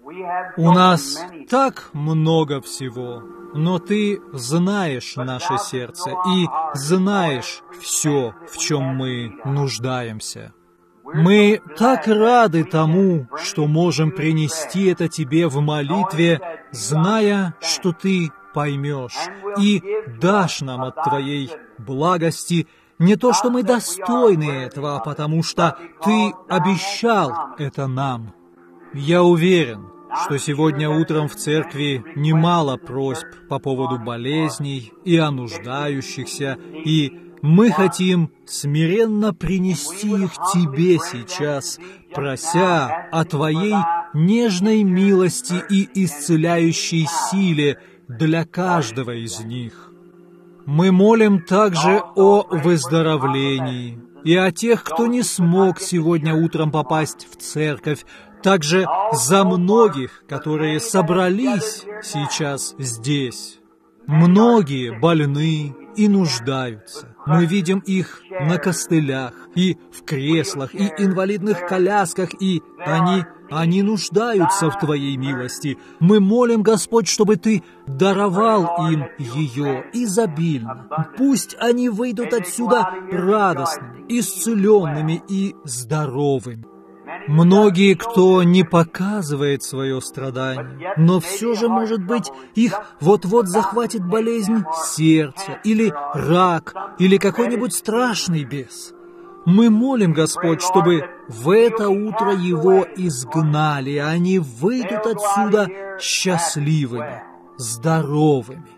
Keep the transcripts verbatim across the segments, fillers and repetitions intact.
У нас так много всего, но Ты знаешь наше сердце и знаешь все, в чем мы нуждаемся. Мы так рады тому, что можем принести это Тебе в молитве, зная, что Ты поймешь и дашь нам от Твоей благости не то, что мы достойны этого, а потому что Ты обещал это нам. Я уверен, что сегодня утром в церкви немало просьб по поводу болезней и о нуждающихся, и мы хотим смиренно принести их Тебе сейчас, прося о Твоей нежной милости и исцеляющей силе для каждого из них. Мы молим также о выздоровлении и о тех, кто не смог сегодня утром попасть в церковь, также за многих, которые собрались сейчас здесь. Многие больны и нуждаются. Мы видим их на костылях, и в креслах, и инвалидных колясках, и они, они нуждаются в Твоей милости. Мы молим, Господь, чтобы Ты даровал им ее изобильно. Пусть они выйдут отсюда радостными, исцеленными и здоровыми. Многие, кто не показывает свое страдание, но все же, может быть, их вот-вот захватит болезнь сердца, или рак, или какой-нибудь страшный бес. Мы молим, Господь, чтобы в это утро его изгнали, и они выйдут отсюда счастливыми, здоровыми.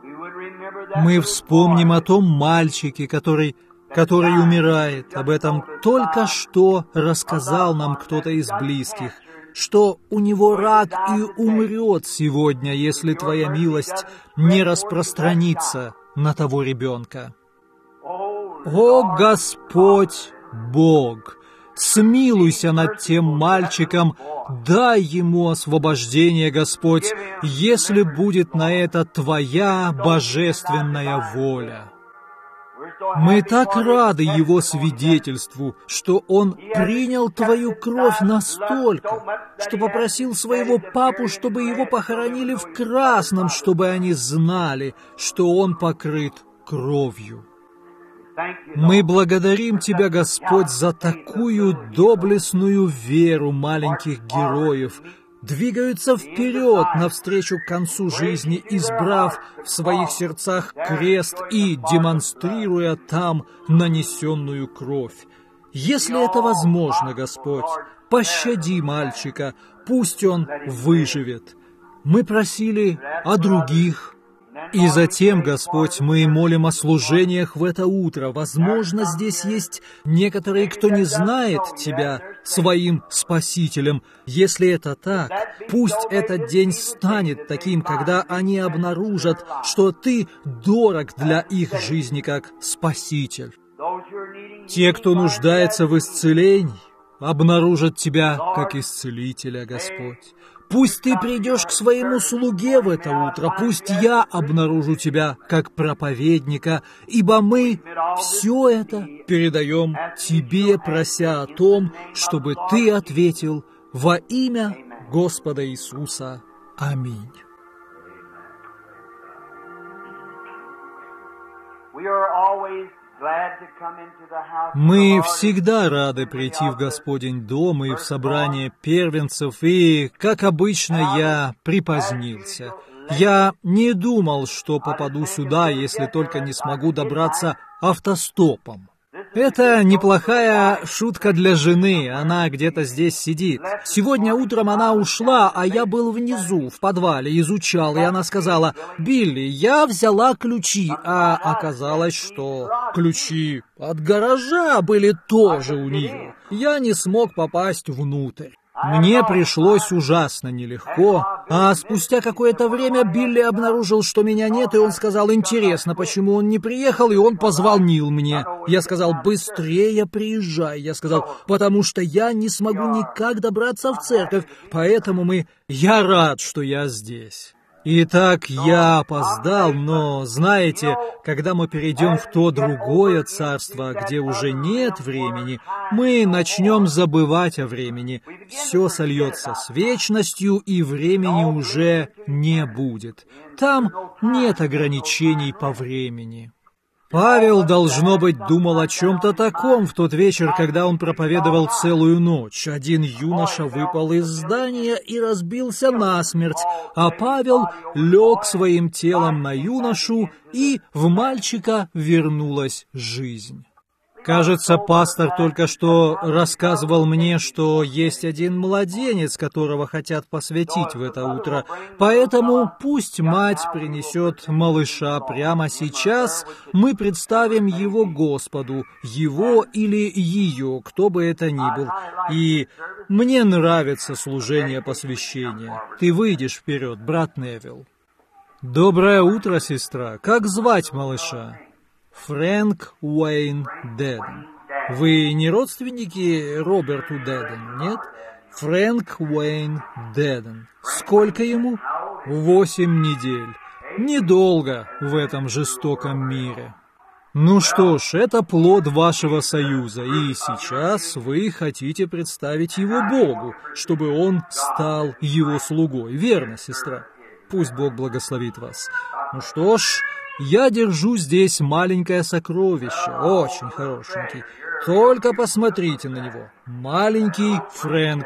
Мы вспомним о том мальчике, который... который умирает. Об этом только что рассказал нам кто-то из близких, что у него рак и умрет сегодня, если Твоя милость не распространится на того ребенка. О, Господь Бог, смилуйся над тем мальчиком, дай ему освобождение, Господь, если будет на это Твоя божественная воля. Мы так рады его свидетельству, что он принял Твою кровь настолько, что попросил своего папу, чтобы его похоронили в красном, чтобы они знали, что он покрыт кровью. Мы благодарим Тебя, Господь, за такую доблестную веру маленьких героев, двигаются вперед навстречу к концу жизни, избрав в своих сердцах крест и демонстрируя там нанесенную кровь. Если это возможно, Господь, пощади мальчика, пусть он выживет. Мы просили о других. И затем, Господь, мы молим о служениях в это утро. Возможно, здесь есть некоторые, кто не знает Тебя своим Спасителем. Если это так, пусть этот день станет таким, когда они обнаружат, что Ты дорог для их жизни как Спаситель. Те, кто нуждается в исцелении, обнаружат Тебя как Исцелителя, Господь. Пусть Ты придешь к своему слуге в это утро, пусть я обнаружу Тебя как проповедника, ибо мы все это передаем Тебе, прося о том, чтобы Ты ответил во имя Господа Иисуса. Аминь. Мы всегда рады прийти в Господень дом и в собрание первенцев, и, как обычно, я припозднился. Я не думал, что попаду сюда, если только не смогу добраться автостопом. Это неплохая шутка для жены, она где-то здесь сидит. Сегодня утром она ушла, а я был внизу, в подвале, изучал, и она сказала: «Билли, я взяла ключи», а оказалось, что ключи от гаража были тоже у нее. Я не смог попасть внутрь. Мне пришлось ужасно нелегко, а спустя какое-то время Билли обнаружил, что меня нет, и он сказал: «Интересно, почему он не приехал?» И он позвонил мне. Я сказал: «Быстрее приезжай». Я сказал: «Потому что я не смогу никак добраться в церковь, поэтому мы... Я рад, что я здесь». Итак, я опоздал, но, знаете, когда мы перейдем в то другое царство, где уже нет времени, мы начнем забывать о времени. Все сольется с вечностью, и времени уже не будет. Там нет ограничений по времени. Павел, должно быть, думал о чем-то таком в тот вечер, когда он проповедовал целую ночь. Один юноша выпал из здания и разбился насмерть, а Павел лег своим телом на юношу, и в мальчика вернулась жизнь. Кажется, пастор только что рассказывал мне, что есть один младенец, которого хотят посвятить в это утро. Поэтому пусть мать принесет малыша прямо сейчас, мы представим его Господу, его или ее, кто бы это ни был. И мне нравится служение посвящения. Ты выйдешь вперед, брат Невилл. Доброе утро, сестра. Как звать малыша? Фрэнк Уэйн Дэден. Вы не родственники Роберту Дэдену, нет? Фрэнк Уэйн Дэден. Сколько ему? Восемь недель. Недолго в этом жестоком мире. Ну что ж, это плод вашего союза, и сейчас вы хотите представить его Богу, чтобы он стал его слугой. Верно, сестра? Пусть Бог благословит вас. Ну что ж, я держу здесь маленькое сокровище, очень хорошенький. Только посмотрите на него. Маленький Фрэнк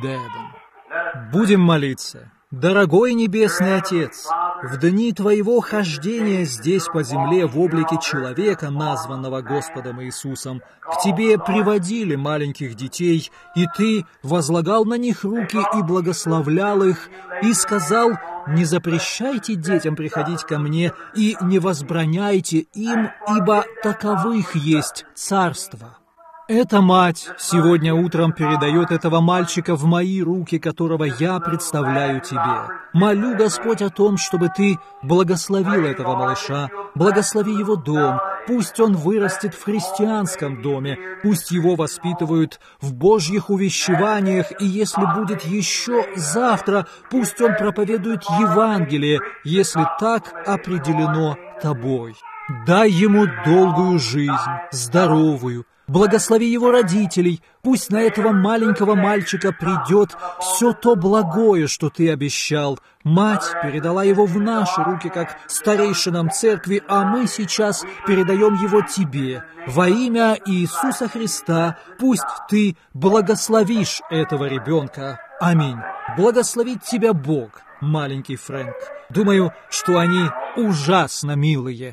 Дэден. Будем молиться. Дорогой Небесный Отец, в дни Твоего хождения здесь по земле в облике человека, названного Господом Иисусом, к Тебе приводили маленьких детей, и Ты возлагал на них руки и благословлял их, и сказал: «Не запрещайте детям приходить ко Мне, и не возбраняйте им, ибо таковых есть Царство». Эта мать сегодня утром передает этого мальчика в мои руки, которого я представляю Тебе. Молю, Господь, о том, чтобы Ты благословил этого малыша, благослови его дом, пусть он вырастет в христианском доме, пусть его воспитывают в Божьих увещеваниях, и если будет еще завтра, пусть он проповедует Евангелие, если так определено Тобой. Дай ему долгую жизнь, здоровую. Благослови его родителей, пусть на этого маленького мальчика придет все то благое, что Ты обещал. Мать передала его в наши руки, как старейшинам церкви, а мы сейчас передаем его Тебе. Во имя Иисуса Христа пусть Ты благословишь этого ребенка. Аминь. Благословит тебя Бог, маленький Фрэнк. Думаю, что они ужасно милые.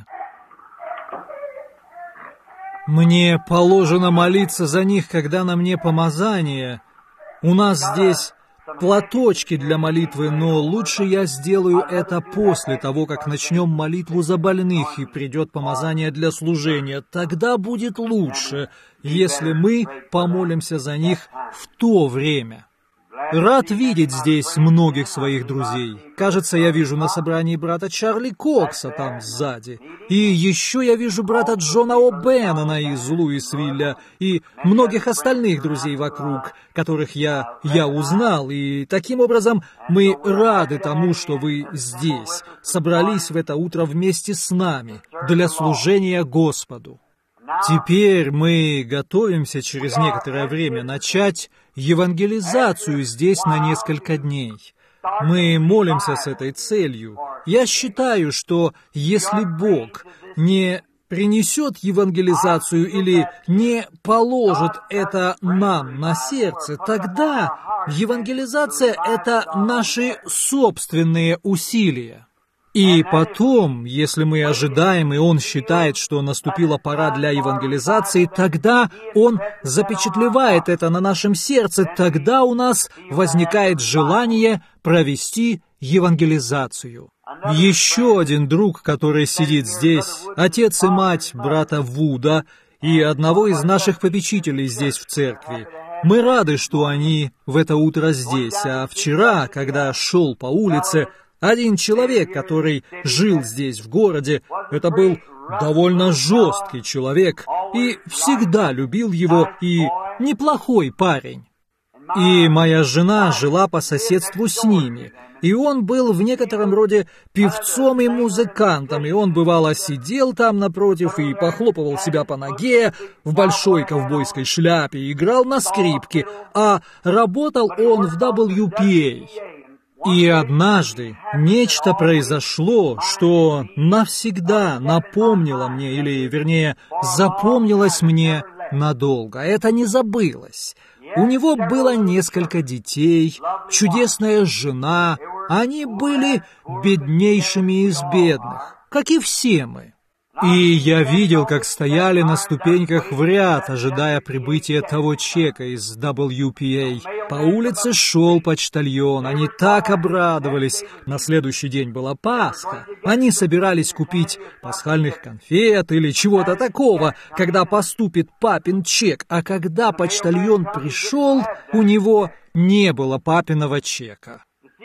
Мне положено молиться за них, когда на мне помазание. У нас здесь платочки для молитвы, но лучше я сделаю это после того, как начнем молитву за больных и придет помазание для служения. Тогда будет лучше, если мы помолимся за них в то время. Рад видеть здесь многих своих друзей. Кажется, я вижу на собрании брата Чарли Кокса там сзади. И еще я вижу брата Джона О'Беннона из Луисвилля и многих остальных друзей вокруг, которых я, я узнал. И таким образом мы рады тому, что вы здесь, собрались в это утро вместе с нами для служения Господу. Теперь мы готовимся через некоторое время начать евангелизацию здесь на несколько дней. Мы молимся с этой целью. Я считаю, что если Бог не принесет евангелизацию или не положит это нам на сердце, тогда евангелизация — это наши собственные усилия. И потом, если мы ожидаем, и Он считает, что наступила пора для евангелизации, тогда Он запечатлевает это на нашем сердце, тогда у нас возникает желание провести евангелизацию. Еще один друг, который сидит здесь, отец и мать брата Вуда и одного из наших попечителей здесь в церкви. Мы рады, что они в это утро здесь, а вчера, когда шел по улице, один человек, который жил здесь, в городе, это был довольно жесткий человек, и всегда любил его, и неплохой парень. И моя жена жила по соседству с ними. И он был в некотором роде певцом и музыкантом, и он, бывало, сидел там напротив и похлопывал себя по ноге в большой ковбойской шляпе и играл на скрипке, а работал он в дабл ю пи эй. И однажды нечто произошло, что навсегда напомнило мне, или, вернее, запомнилось мне надолго. Это не забылось. У него было несколько детей, чудесная жена, они были беднейшими из бедных, как и все мы. И я видел, как стояли на ступеньках в ряд, ожидая прибытия того чека из дабл ю пи эй. По улице шел почтальон, они так обрадовались. На следующий день была Пасха. Они собирались купить пасхальных конфет или чего-то такого, когда поступит папин чек. А когда почтальон пришел, у него не было папиного чека.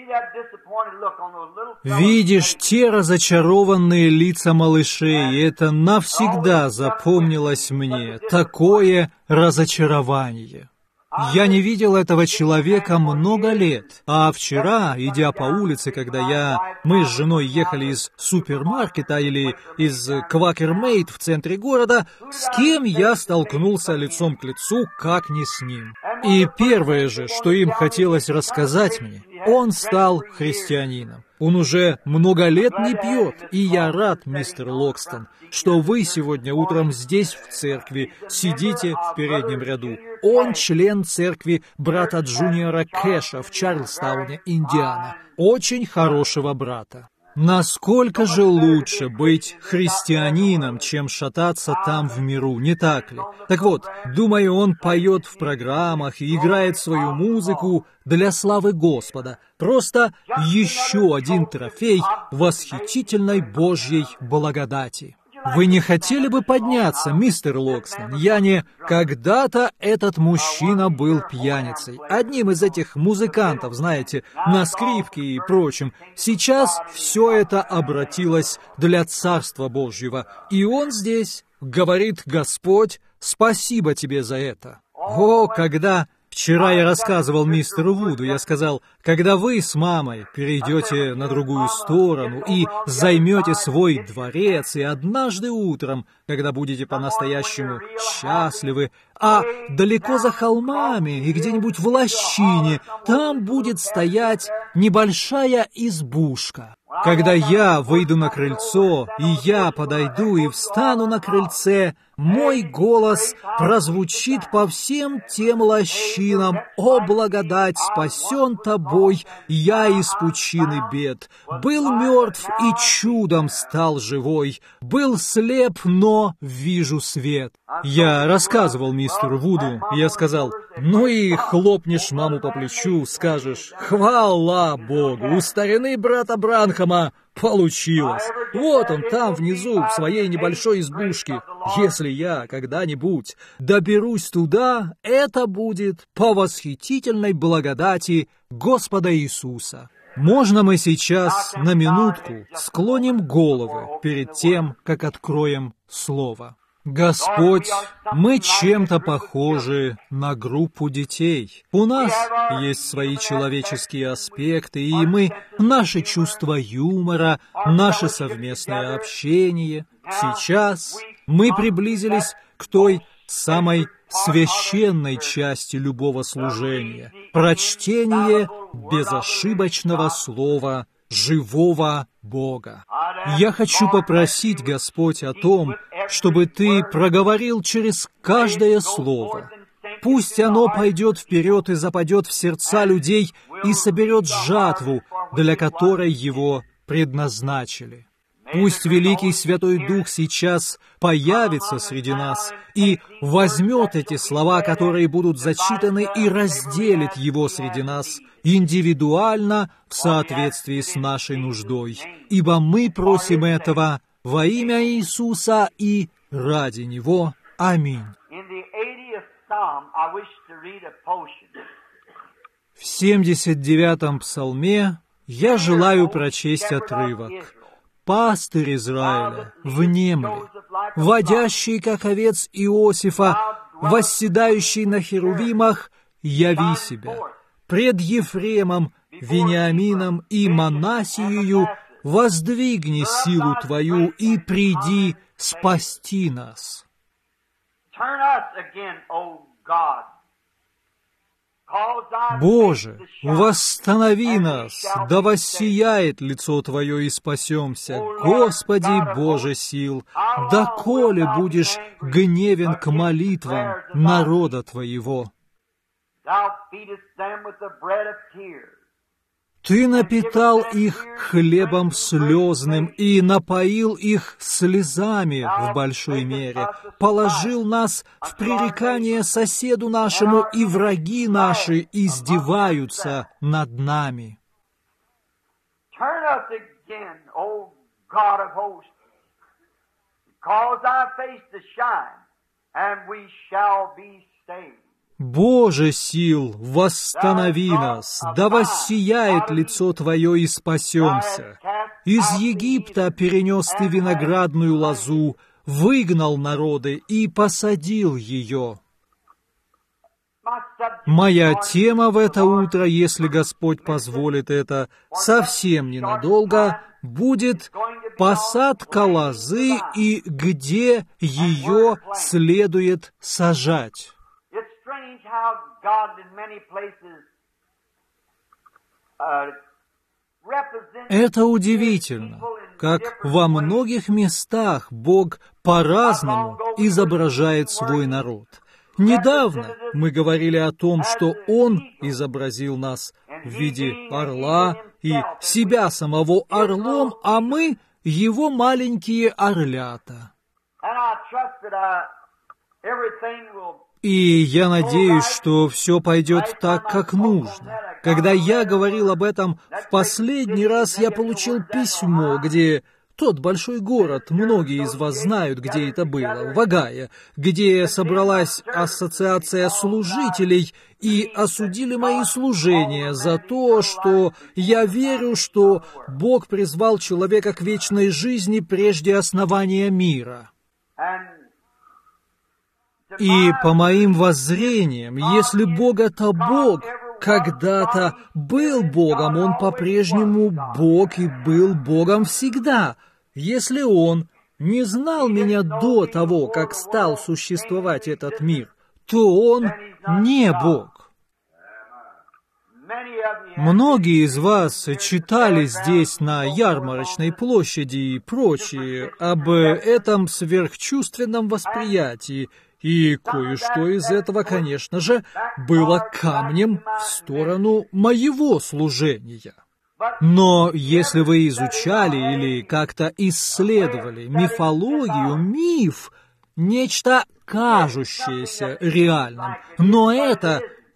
Видишь те разочарованные лица малышей, и это навсегда запомнилось мне, такое разочарование. Я не видел этого человека много лет, а вчера, идя по улице, когда я, мы с женой ехали из супермаркета или из Квакер-Мейт в центре города, с кем я столкнулся лицом к лицу, как не с ним. И первое же, что им хотелось рассказать мне, он стал христианином. Он уже много лет не пьет, и я рад, мистер Локстон, что вы сегодня утром здесь, в церкви, сидите в переднем ряду. Он член церкви брата Джуниора Кэша в Чарльстауне, Индиана. Очень хорошего брата. Насколько же лучше быть христианином, чем шататься там в миру, не так ли? Так вот, думаю, он поет в программах и играет свою музыку для славы Господа. Просто еще один трофей восхитительной Божьей благодати. Вы не хотели бы подняться, мистер Локстон? Я не... Когда-то этот мужчина был пьяницей, одним из этих музыкантов, знаете, на скрипке и прочем. Сейчас все это обратилось для Царства Божьего, и он здесь, говорит Господь, спасибо тебе за это. О, когда... Вчера я рассказывал мистеру Вуду, я сказал, когда вы с мамой перейдете на другую сторону и займете свой дворец, и однажды утром, когда будете по-настоящему счастливы, а далеко за холмами и где-нибудь в лощине, там будет стоять небольшая избушка. Когда я выйду на крыльцо, и я подойду и встану на крыльце, мой голос прозвучит по всем тем лощинам: «О, благодать, спасен тобой, я из пучины бед. Был мертв и чудом стал живой, был слеп, но вижу свет». Я рассказывал мистеру Вуду, я сказал, ну и хлопнешь маму по плечу, скажешь: «Хвала Богу, у старины брата Бранхама получилось. Вот он там внизу, в своей небольшой избушке. Если я когда-нибудь доберусь туда, это будет по восхитительной благодати Господа Иисуса». Можно мы сейчас на минутку склоним головы перед тем, как откроем Слово? Господь, мы чем-то похожи на группу детей. У нас есть свои человеческие аспекты, и мы, наше чувство юмора, наше совместное общение. Сейчас мы приблизились к той самой священной части любого служения — прочтение безошибочного слова живого Бога. Я хочу попросить, Господь, о том, чтобы Ты проговорил через каждое слово. Пусть оно пойдет вперед и западет в сердца людей и соберет жатву, для которой его предназначили. Пусть Великий Святой Дух сейчас появится среди нас и возьмет эти слова, которые будут зачитаны, и разделит его среди нас индивидуально в соответствии с нашей нуждой. Ибо мы просим этого во имя Иисуса и ради Него. Аминь. В семьдесят девятом псалме я желаю прочесть отрывок. «Пастырь Израиля, внемли, водящий, как овец Иосифа, восседающий на херувимах, яви себя. Пред Ефремом, Вениамином и Манассиею воздвигни силу Твою и приди спасти нас. Боже, восстанови нас, да воссияет лицо Твое и спасемся. Господи, Боже сил, доколе будешь гневен к молитвам народа Твоего? Ты напитал их хлебом слезным и напоил их слезами в большой мере, положил нас в пререкание соседу нашему, и враги наши издеваются над нами. Боже сил, восстанови нас, да воссияет лицо Твое и спасемся. Из Египта перенес Ты виноградную лозу, выгнал народы и посадил ее. Моя тема в это утро, если Господь позволит это, совсем ненадолго, будет посадка лозы и где ее следует сажать. Это удивительно, как во многих местах Бог по-разному изображает свой народ. Недавно мы говорили о том, что Он изобразил нас в виде орла и себя самого орлом, а мы Его маленькие орлята. И я надеюсь, что все пойдет так, как нужно. Когда я говорил об этом в последний раз, я получил письмо, где тот большой город, многие из вас знают, где это было, в Огайо, где собралась ассоциация служителей и осудили мои служения за то, что я верю, что Бог призвал человека к вечной жизни прежде основания мира. И по моим воззрениям, если Бог — это Бог, когда-то был Богом, Он по-прежнему Бог и был Богом всегда. Если Он не знал меня до того, как стал существовать этот мир, то Он не Бог. Многие из вас читали здесь, на Ярмарочной площади и прочее, об этом сверхчувственном восприятии, и кое-что из этого, конечно же, было камнем в сторону моего служения. Но если вы изучали или как-то исследовали мифологию, миф — нечто кажущееся реальным, но это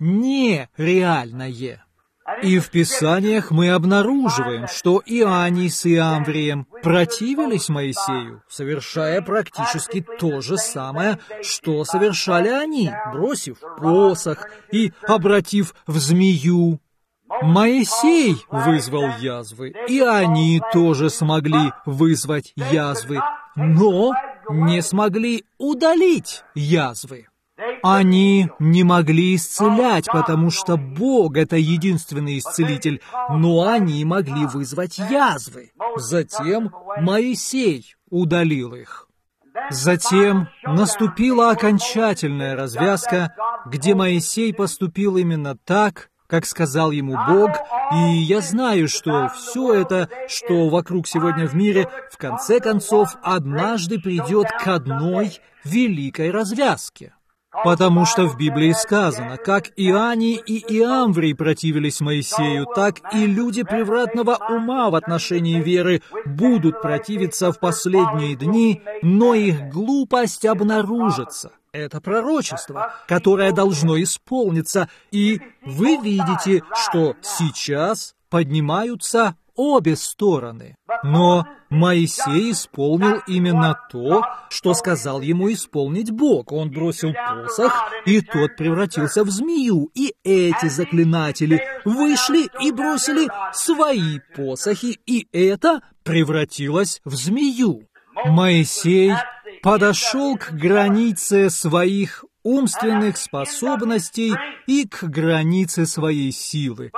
нереальное. И в Писаниях мы обнаруживаем, что Иоанний с Иамврием противились Моисею, совершая практически то же самое, что совершали они, бросив посох и обратив в змею. Моисей вызвал язвы, и они тоже смогли вызвать язвы, но не смогли удалить язвы. Они не могли исцелять, потому что Бог — это единственный исцелитель, но они могли вызвать язвы. Затем Моисей удалил их. Затем наступила окончательная развязка, где Моисей поступил именно так, как сказал ему Бог, и я знаю, что все это, что вокруг сегодня в мире, в конце концов, однажды придет к одной великой развязке. Потому что в Библии сказано, как Иоанний и Иамврий противились Моисею, так и люди превратного ума в отношении веры будут противиться в последние дни, но их глупость обнаружится. Это пророчество, которое должно исполниться, и вы видите, что сейчас поднимаются обе стороны. Но Моисей исполнил именно то, что сказал ему исполнить Бог. Он бросил посох, и тот превратился в змею. И эти заклинатели вышли и бросили свои посохи, и это превратилось в змею. Моисей подошел к границе своих умственных способностей и к границе своей силы.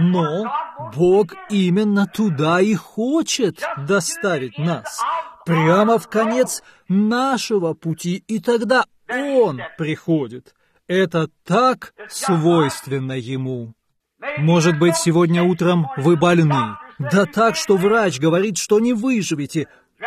Но Бог именно туда и хочет доставить нас, прямо в конец нашего пути, и тогда Он приходит. Это так свойственно Ему. Может быть, сегодня утром вы больны, да так, что врач говорит, что не выживете.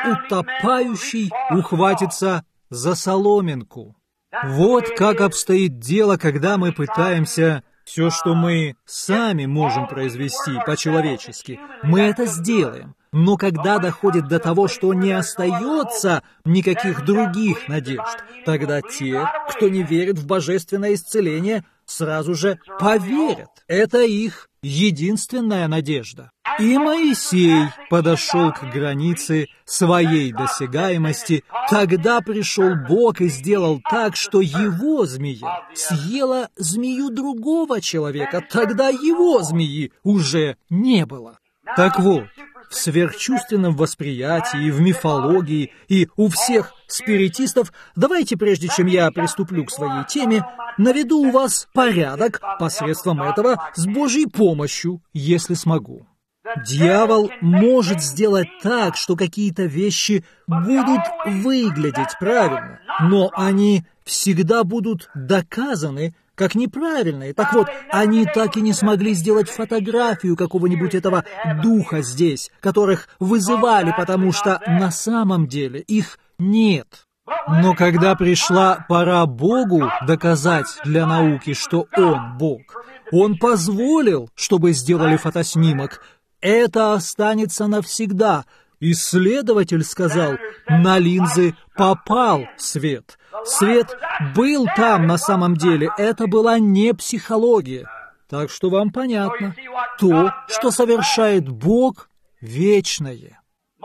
Утопающий ухватится за соломинку. Вот как обстоит дело, когда мы пытаемся все, что мы сами можем произвести по-человечески. Мы это сделаем. Но когда доходит до того, что не остается никаких других надежд, тогда те, кто не верит в божественное исцеление, сразу же поверят. Это их единственная надежда. И Моисей подошел к границе своей досягаемости. Тогда пришел Бог и сделал так, что его змея съела змею другого человека. Тогда его змеи уже не было. Так вот, в сверхчувственном восприятии, в мифологии и у всех спиритистов, давайте, прежде чем я приступлю к своей теме, наведу у вас порядок посредством этого с Божьей помощью, если смогу. Дьявол может сделать так, что какие-то вещи будут выглядеть правильно, но они всегда будут доказаны как неправильные. Так вот, они так и не смогли сделать фотографию какого-нибудь этого духа здесь, которых вызывали, потому что на самом деле их нет. Но когда пришла пора Богу доказать для науки, что Он Бог, Он позволил, чтобы сделали фотоснимок. Это останется навсегда. Исследователь сказал, на линзы попал свет. Свет был там на самом деле. Это была не психология. Так что вам понятно. То, что совершает Бог, вечное.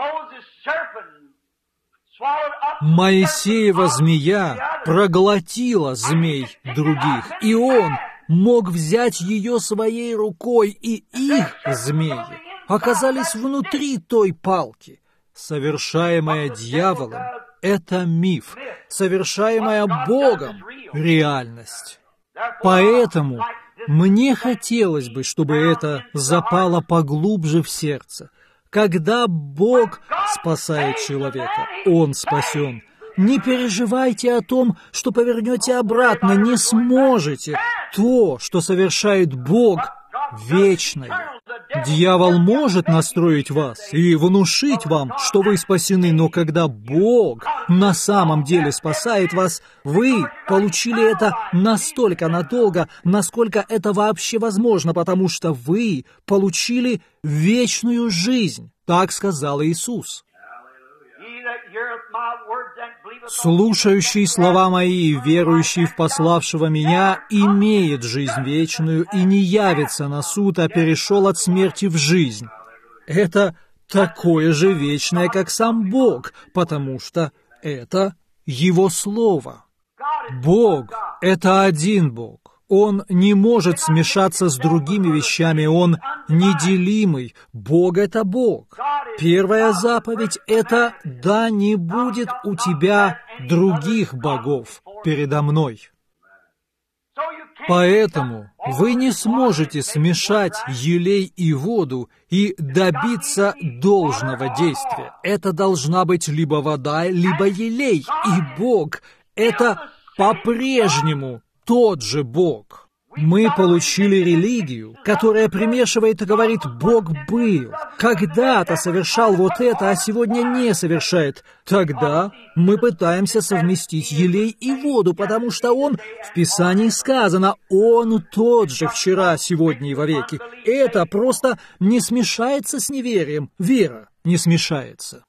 Моисеева змея проглотила змей других, и он мог взять ее своей рукой, и их змеи оказались внутри той палки. Совершаемое дьяволом — это миф, совершаемая Богом — реальность. Поэтому мне хотелось бы, чтобы это запало поглубже в сердце. Когда Бог спасает человека, Он спасен. Не переживайте о том, что повернете обратно, не сможете. То, что совершает Бог, вечное. Дьявол может настроить вас и внушить вам, что вы спасены, но когда Бог на самом деле спасает вас, вы получили это настолько надолго, насколько это вообще возможно, потому что вы получили вечную жизнь. Так сказал Иисус. «Слушающий слова мои и верующий в пославшего меня имеет жизнь вечную и не явится на суд, а перешел от смерти в жизнь». Это такое же вечное, как сам Бог, потому что это Его Слово. Бог — это один Бог. Он не может смешаться с другими вещами, Он неделимый. Бог — это Бог. Первая заповедь — это «Да не будет у тебя других богов передо мной». Поэтому вы не сможете смешать елей и воду и добиться должного действия. Это должна быть либо вода, либо елей. И Бог — это по-прежнему тот же Бог. Мы получили религию, которая примешивает и говорит: Бог был, когда-то совершал вот это, а сегодня не совершает. Тогда мы пытаемся совместить елей и воду, потому что Он, в Писании сказано, Он тот же вчера, сегодня и вовеки. Это просто не смешается с неверием. Вера не смешается.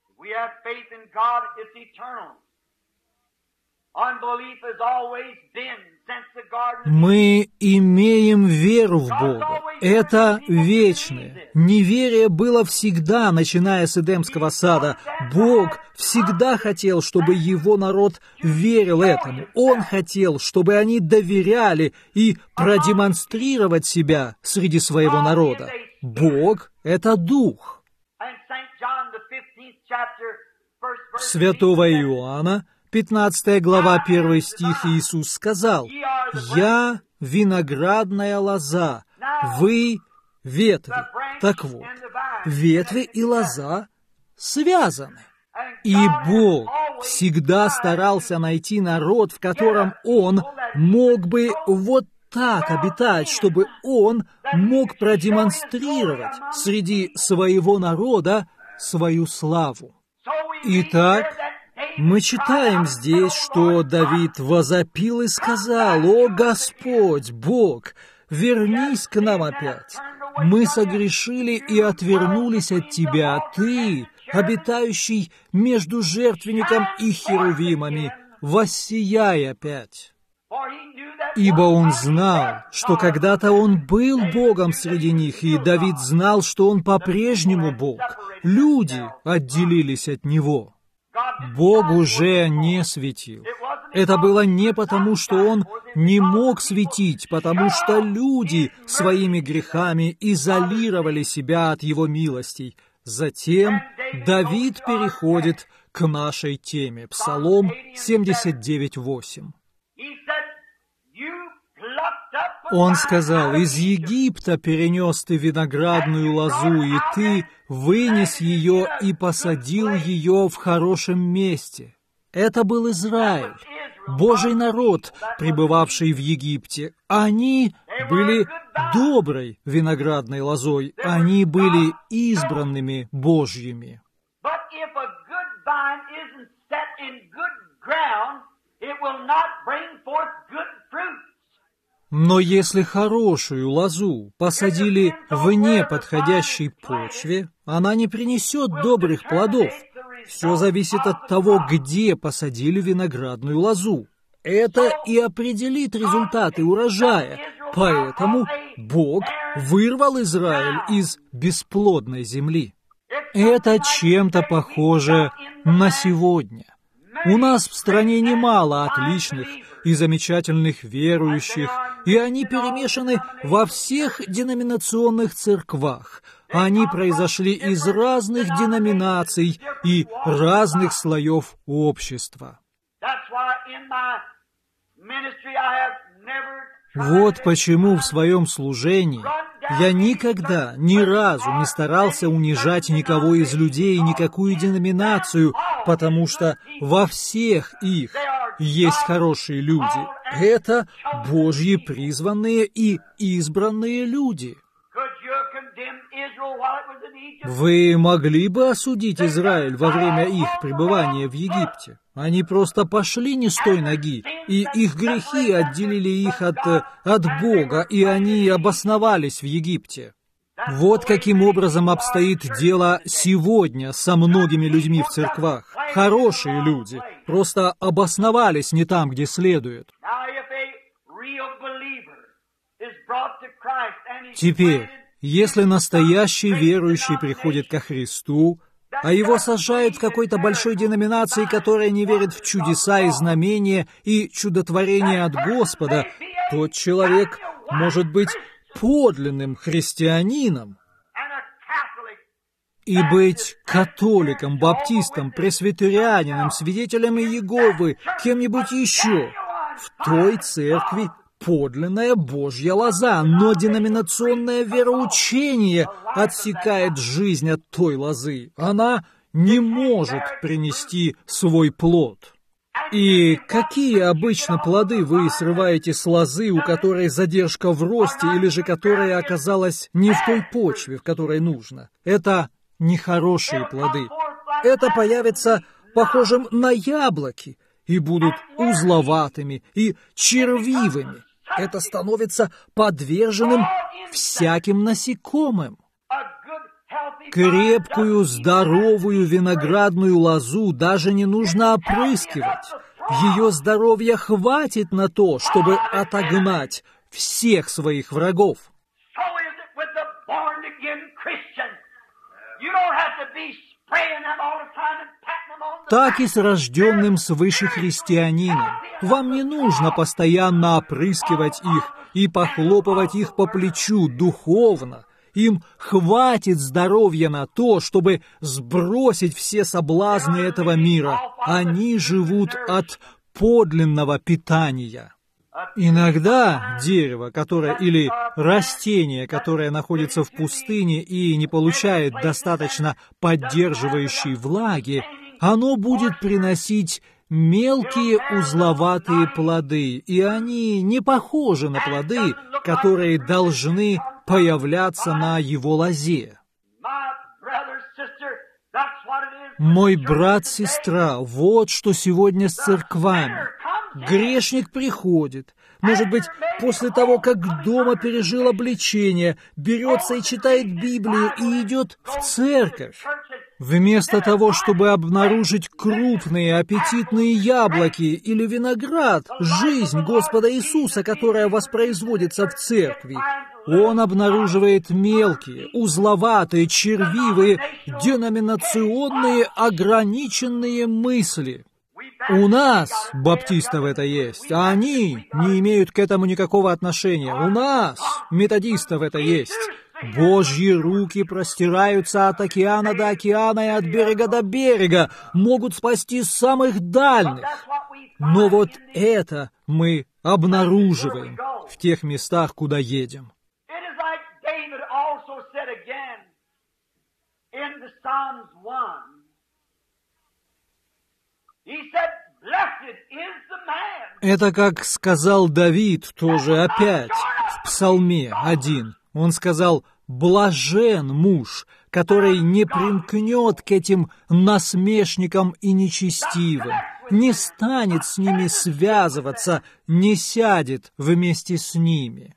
Мы имеем веру в Бога. Это вечное. Неверие было всегда, начиная с Эдемского сада. Бог всегда хотел, чтобы Его народ верил этому. Он хотел, чтобы они доверяли и продемонстрировать себя среди своего народа. Бог — это Дух. Святого Иоанна, пятнадцатая глава, первый стих, Иисус сказал: «Я виноградная лоза, вы ветви». Так вот, ветви и лоза связаны. И Бог всегда старался найти народ, в котором Он мог бы вот так обитать, чтобы Он мог продемонстрировать среди своего народа свою славу. Итак, мы читаем здесь, что Давид возопил и сказал: «О Господь, Бог, вернись к нам опять. Мы согрешили и отвернулись от Тебя, Ты, обитающий между жертвенником и херувимами, воссияй опять». Ибо он знал, что когда-то он был Богом среди них, и Давид знал, что он по-прежнему Бог. Люди отделились от него. Бог уже не светил. Это было не потому, что он не мог светить, потому что люди своими грехами изолировали себя от его милостей. Затем Давид переходит к нашей теме. Псалом семьдесят девять, восемь. Он сказал: «Из Египта перенес ты виноградную лозу, и ты вынес ее и посадил ее в хорошем месте». Это был Израиль, Божий народ, пребывавший в Египте. Они были доброй виноградной лозой, они были избранными Божьими. Но если хорошую лозу посадили в неподходящей почве, она не принесет добрых плодов. Все зависит от того, где посадили виноградную лозу. Это и определит результаты урожая. Поэтому Бог вырвал Израиль из бесплодной земли. Это чем-то похоже на сегодня. У нас в стране немало отличных и замечательных верующих, и они перемешаны во всех деноминационных церквах. Они произошли из разных деноминаций и разных слоев общества. Вот почему в своем служении я никогда, ни разу не старался унижать никого из людей, никакую деноминацию, потому что во всех их есть хорошие люди. Это Божьи призванные и избранные люди. Вы могли бы осудить Израиль во время их пребывания в Египте? Они просто пошли не с той ноги, и их грехи отделили их от, от Бога, и они обосновались в Египте. Вот каким образом обстоит дело сегодня со многими людьми в церквах. Хорошие люди просто обосновались не там, где следует. Теперь, если настоящий верующий приходит ко Христу, а его сажают в какой-то большой деноминации, которая не верит в чудеса и знамения и чудотворения от Господа, тот человек может быть подлинным христианином. И быть католиком, баптистом, пресвитерианином, свидетелем Иеговы, кем-нибудь еще. В той церкви подлинная Божья лоза, но деноминационное вероучение отсекает жизнь от той лозы. Она не может принести свой плод. И какие обычно плоды вы срываете с лозы, у которой задержка в росте, или же которая оказалась не в той почве, в которой нужно? Это нехорошие плоды. Это появится похожим на яблоки, и будут узловатыми и червивыми. Это становится подверженным всяким насекомым. Крепкую, здоровую виноградную лозу даже не нужно опрыскивать. Ее здоровья хватит на то, чтобы отогнать всех своих врагов. Так и с рожденным свыше христианином. Вам не нужно постоянно опрыскивать их и похлопывать их по плечу духовно, Им хватит здоровья на то, чтобы сбросить все соблазны этого мира. Они живут от подлинного питания. Иногда дерево, которое или растение, которое находится в пустыне и не получает достаточно поддерживающей влаги, оно будет приносить мелкие узловатые плоды, и они не похожи на плоды, которые должны появляться на его лозе. Мой брат, сестра, вот что сегодня с церквами. Грешник приходит, может быть, после того, как дома пережил обличение, берется и читает Библию и идет в церковь. Вместо того, чтобы обнаружить крупные аппетитные яблоки или виноград, жизнь Господа Иисуса, которая воспроизводится в церкви, он обнаруживает мелкие, узловатые, червивые, деноминационные, ограниченные мысли. У нас, баптистов, это есть, а они не имеют к этому никакого отношения. У нас, методистов, это есть. Божьи руки простираются от океана до океана и от берега до берега, могут спасти самых дальних. Но вот это мы обнаруживаем в тех местах, куда едем. Это, как сказал Давид тоже опять в Псалме один. Он сказал: «Блажен муж, который не примкнет к этим насмешникам и нечестивым, не станет с ними связываться, не сядет вместе с ними».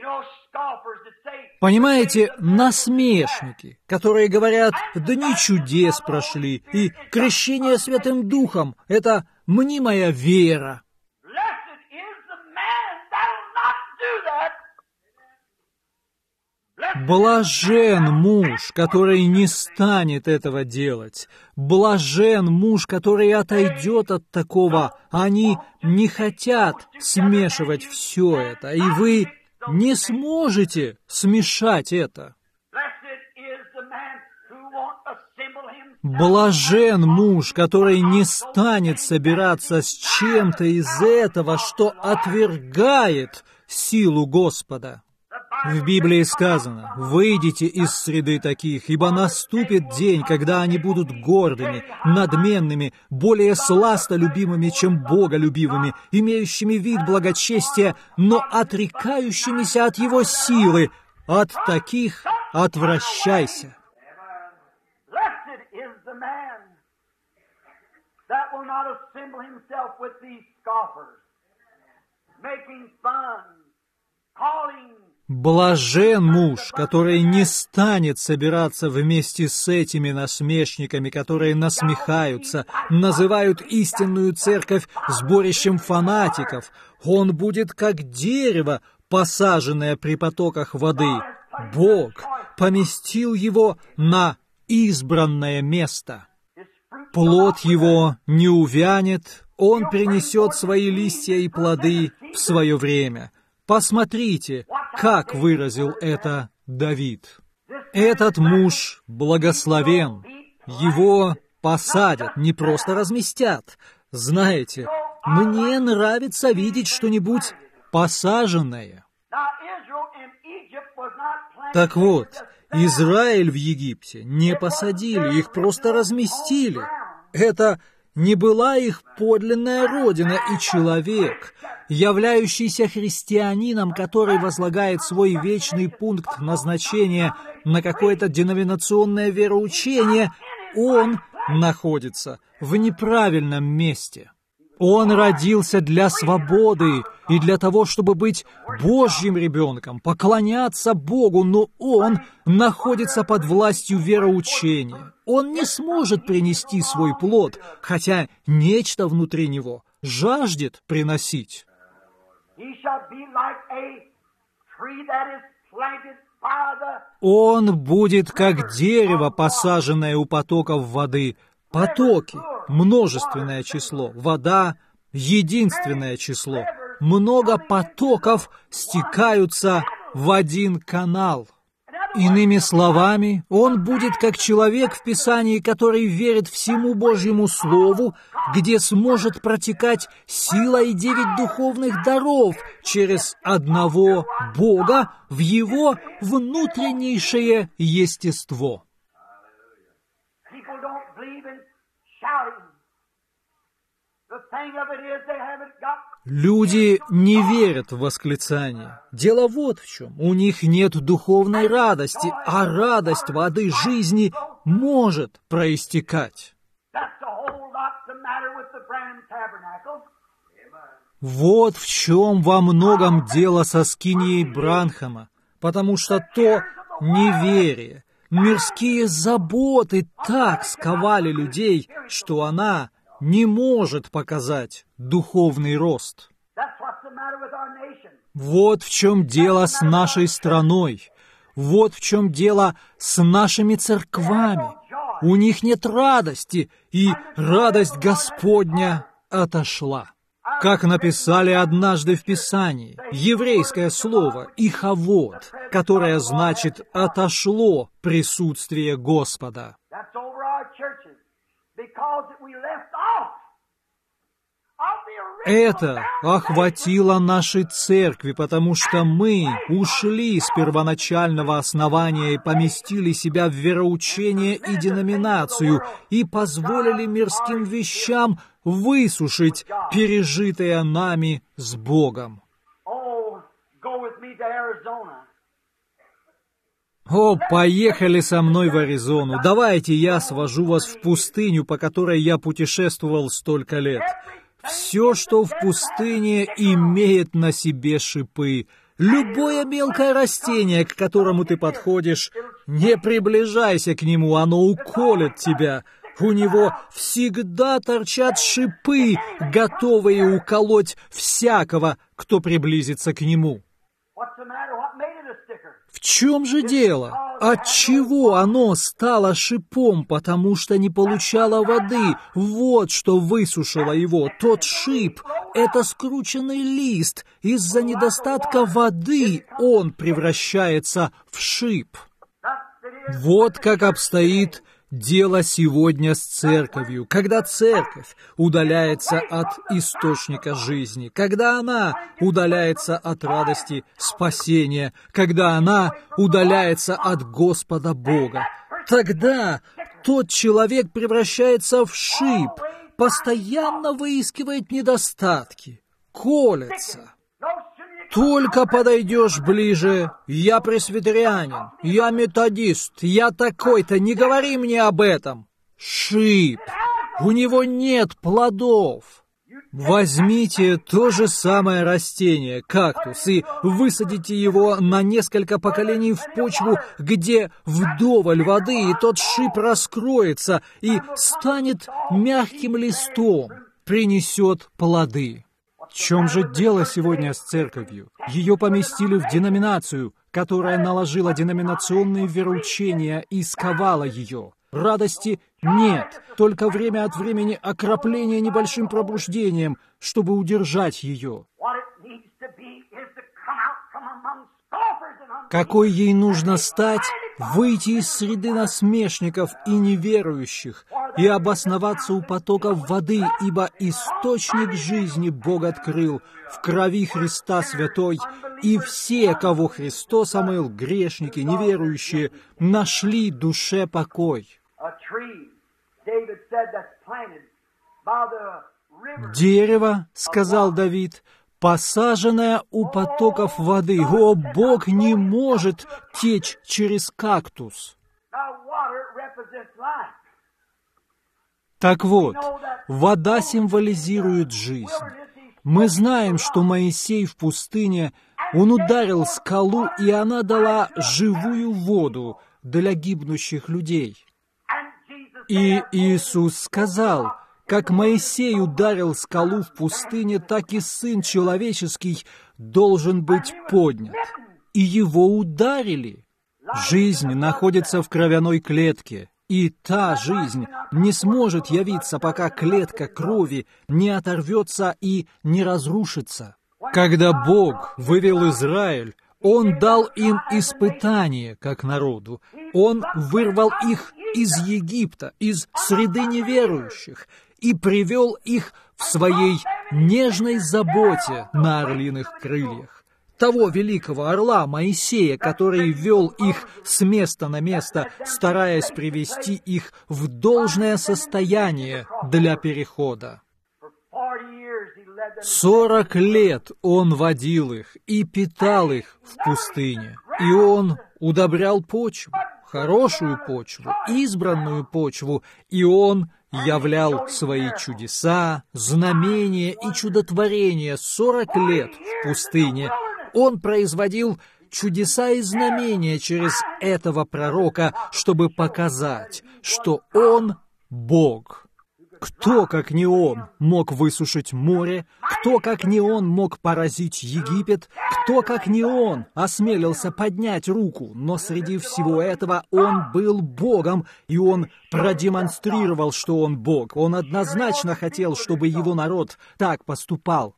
Понимаете, насмешники, которые говорят: «Дни чудес прошли, и крещение Святым Духом — это мнимая вера». Блажен муж, который не станет этого делать. Блажен муж, который отойдет от такого. Они не хотят смешивать все это, и вы не сможете смешать это. Блажен муж, который не станет собираться с чем-то из этого, что отвергает силу Господа. В Библии сказано: «Выйдите из среды таких, ибо наступит день, когда они будут гордыми, надменными, более сластолюбимыми, чем боголюбивыми, имеющими вид благочестия, но отрекающимися от его силы. От таких отвращайся». Блажен муж, который не станет собираться вместе с этими насмешниками, которые насмехаются, называют истинную церковь сборищем фанатиков. Он будет как дерево, посаженное при потоках воды. Бог поместил его на избранное место. Плод его не увянет, он принесет свои листья и плоды в свое время. Посмотрите, как выразил это Давид. Этот муж благословен. Его посадят, не просто разместят. Знаете, мне нравится видеть что-нибудь посаженное. Так вот, Израиль в Египте не посадили, их просто разместили. Это не была их подлинная родина, и человек, являющийся христианином, который возлагает свой вечный пункт назначения на какое-то деноминационное вероучение, он находится в неправильном месте. Он родился для свободы и для того, чтобы быть Божьим ребенком, поклоняться Богу, но он находится под властью вероучения. Он не сможет принести свой плод, хотя нечто внутри него жаждет приносить. Он будет как дерево, посаженное у потоков воды. Потоки — множественное число, вода — единственное число. Много потоков стекаются в один канал. Иными словами, он будет как человек в Писании, который верит всему Божьему Слову, где сможет протекать сила и девять духовных даров через одного Бога в его внутреннейшее естество. Люди не верят в восклицание. Дело вот в чем. У них нет духовной радости, а радость воды жизни может проистекать. Вот в чем во многом дело со скинией Бранхама, потому что то неверие, мирские заботы так сковали людей, что она не может показать духовный рост. Вот в чем дело с нашей страной. Вот в чем дело с нашими церквами. У них нет радости, и радость Господня отошла. Как написали однажды в Писании, еврейское слово «ихавод», которое значит «отошло присутствие Господа». Это охватило наши церкви, потому что мы ушли с первоначального основания и поместили себя в вероучение и деноминацию и позволили мирским вещам высушить пережитое нами с Богом. О, поехали со мной в Аризону. Давайте я свожу вас в пустыню, по которой я путешествовал столько лет. Все, что в пустыне, имеет на себе шипы. Любое мелкое растение, к которому ты подходишь, не приближайся к нему, оно уколет тебя. У него всегда торчат шипы, готовые уколоть всякого, кто приблизится к нему. В чем же дело? Отчего оно стало шипом? Потому что не получало воды. Вот что высушило его. Тот шип — это скрученный лист. Из-за недостатка воды он превращается в шип. Вот как обстоит дело сегодня с церковью, когда церковь удаляется от источника жизни, когда она удаляется от радости спасения, когда она удаляется от Господа Бога. Тогда тот человек превращается в шип, постоянно выискивает недостатки, колется. Только подойдешь ближе, я пресвитерианин, я методист, я такой-то, не говори мне об этом. Шип, у него нет плодов. Возьмите то же самое растение, кактус, и высадите его на несколько поколений в почву, где вдоволь воды, и тот шип раскроется и станет мягким листом, принесет плоды. В чем же дело сегодня с церковью? Ее поместили в деноминацию, которая наложила деноминационные вероучения и сковала ее. Радости нет, только время от времени окропление небольшим пробуждением, чтобы удержать ее. Какой ей нужно стать? Выйти из среды насмешников и неверующих и обосноваться у потоков воды, ибо источник жизни Бог открыл в крови Христа Святой, и все, кого Христос омыл, грешники, неверующие, нашли душе покой. «Дерево, — сказал Давид, — посаженное у потоков воды. О, Бог не может течь через кактус». Так вот, вода символизирует жизнь. Мы знаем, что Моисей в пустыне, он ударил скалу, и она дала живую воду для гибнущих людей. И Иисус сказал: как Моисей ударил скалу в пустыне, так и Сын Человеческий должен быть поднят. И его ударили. Жизнь находится в кровяной клетке, и та жизнь не сможет явиться, пока клетка крови не оторвется и не разрушится. Когда Бог вывел Израиль, Он дал им испытание, как народу. Он вырвал их из Египта, из среды неверующих, и привел их в своей нежной заботе на орлиных крыльях. Того великого орла Моисея, который вел их с места на место, стараясь привести их в должное состояние для перехода. Сорок лет он водил их и питал их в пустыне, и он удобрял почву, хорошую почву, избранную почву, и он являл свои чудеса, знамения и чудотворения сорок лет в пустыне. Он производил чудеса и знамения через этого пророка, чтобы показать, что он Бог. Кто, как не он, мог высушить море? Кто, как не он, мог поразить Египет? Кто, как не он, осмелился поднять руку? Но среди всего этого он был Богом, и он продемонстрировал, что он Бог. Он однозначно хотел, чтобы его народ так поступал.